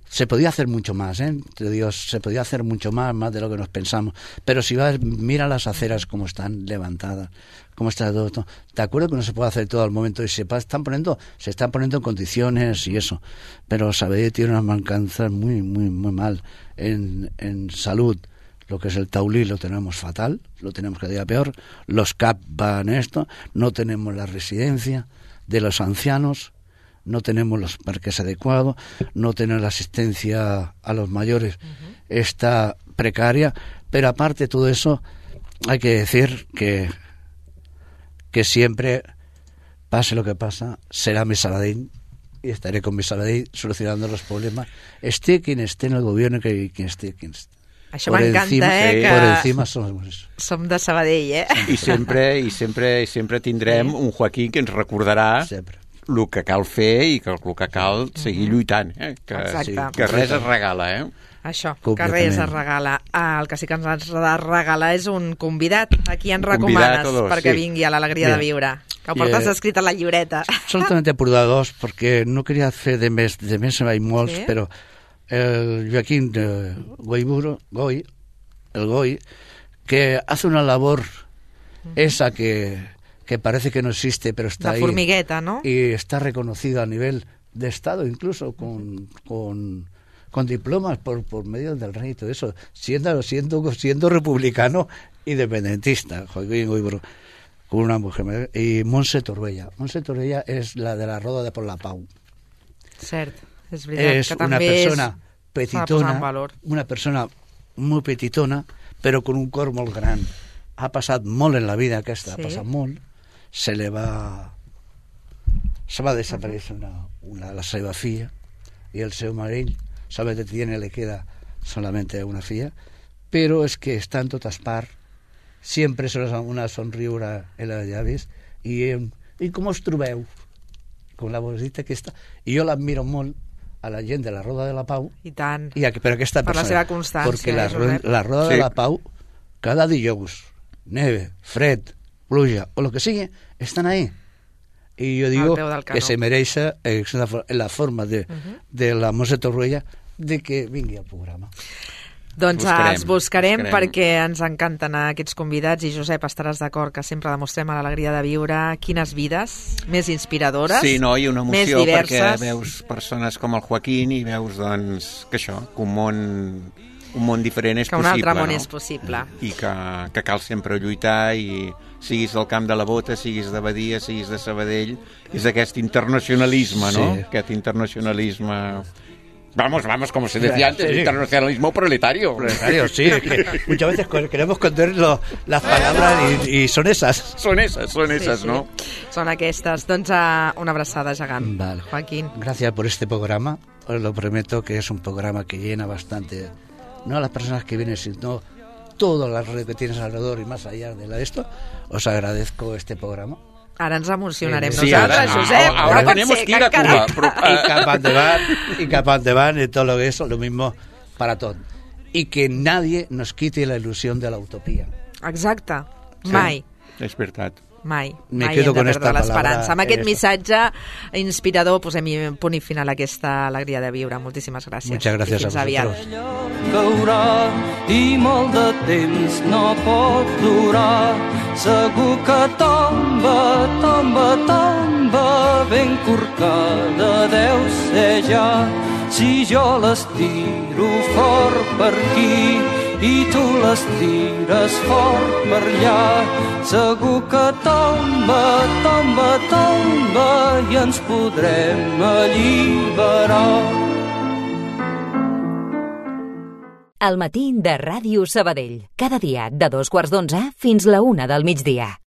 se podía hacer mucho más, te digo, se podía hacer mucho más de lo que nos pensamos. Pero si vas, mira las aceras como están levantadas, cómo está todo. Te acuerdo que no se puede hacer todo al momento y se están poniendo en condiciones y eso. Pero Sabadell tiene unas mancanzas muy mal en salud. Lo que es el taulí lo tenemos fatal, lo tenemos cada día peor. Los CAP van esto, no tenemos la residencia de los ancianos, no tenemos los parques adecuados, no tenemos la asistencia a los mayores, está precaria, pero aparte de todo eso, hay que decir que siempre, pase lo que pasa, será mi Sabadell, y estaré con mi Sabadell solucionando los problemas, esté quien esté en el gobierno, que quien esté. Això m'encanta, que por encima som de Sabadell, I sempre tindrem un Joaquín que ens recordarà el que cal fer i que el que cal seguir lluitant, que res es regala, Això, que res es regala. El que sí que ens has de regalar és un convidat. A qui ens recomanes perquè vingui a l'Alegria de Viure? Que ho portes escrit a la llibreta. Solamente por dar dos, porque no quería hacer de mes hay molts, pero el Joaquín Goy, que hace una labor esa que parece que no existe, pero está ahí. La formigueta, ¿no? Y está reconocido a nivel de Estado, incluso con diplomas por medio del rey y todo eso, siendo republicano independentista, Joaquín Goy, con una mujer. Y Montse Torroella. Montse Torroella es la de la Roda de por la Pau. Cert, és veritat. Es una persona petitona, una persona muy petitona, però con un cor molt gran. Ha passat molt en la vida aquesta, ha passat molt. Se va desaparèixer la seva filla y el seu marit, solamente le queda solamente una filla, però és que està en totes parts, sempre és una somriure en les llavis, i com us trobeu? Com la vocita que està. I jo l'admiro molt a la gent de la Roda de la Pau. I tant. Per aquesta per persona. La seva constància. Perquè la Roda de la Pau, cada dijous, neve, fred, pluja o lo que sigui, estan ahí. Y yo digo que se merece la forma de la Montse Torroella de que vingui al programa. Doncs els buscarem perquè ens encanten aquests convidats i Josep, estaràs d'acord que sempre demostrem a l'Alegria de Viure quines vides més inspiradores, sí, no, i una més emoció diverses. Perquè veus persones com el Joaquín i veus doncs, que això, que un món diferent és possible. Que un altre món és possible. I que cal sempre lluitar i siguis del Camp de la Bota, siguis de Badia, siguis de Sabadell, és aquest internacionalisme, no? Sí. Aquest internacionalisme... Vamos, como se decía antes, el internacionalismo proletario. Proletario, sí. Muchas veces queremos esconder las palabras y son esas. Son esas, ¿no? Són aquestes. Doncs una abraçada gegant, vale. Joaquín. Gracias por este programa. Os lo prometo que es un programa que llena bastante, no a las personas que vienen, sino toda la red que tienes alrededor y más allá de esto. Os agradezco este programa. Ara ens emocionarem nosaltres, Josep. Ahora tenemos que ir a Cuba. Y cap endavant y todo lo que eso, lo mismo para todos. Y que nadie nos quite la ilusión de la utopía. Exacte. Mai. És veritat. Mai Me hem quedo de con perdre esta l'esperança. Amb aquest palabra. missatge inspirador posem punt i final a aquesta Alegria de Viure. Moltíssimes gràcies. Muchas gracias I fins a aviat. vosotros. Caurà i molt de temps no pot durar. Segur que tomba ben corcada deu ser ja. Si jo les tiro fort per aquí i tu les tires fort per allà, segur que tomba i ens podrem alliberar. El matí de Ràdio Sabadell. Cada dia de 2:15 fins la 1 del migdia.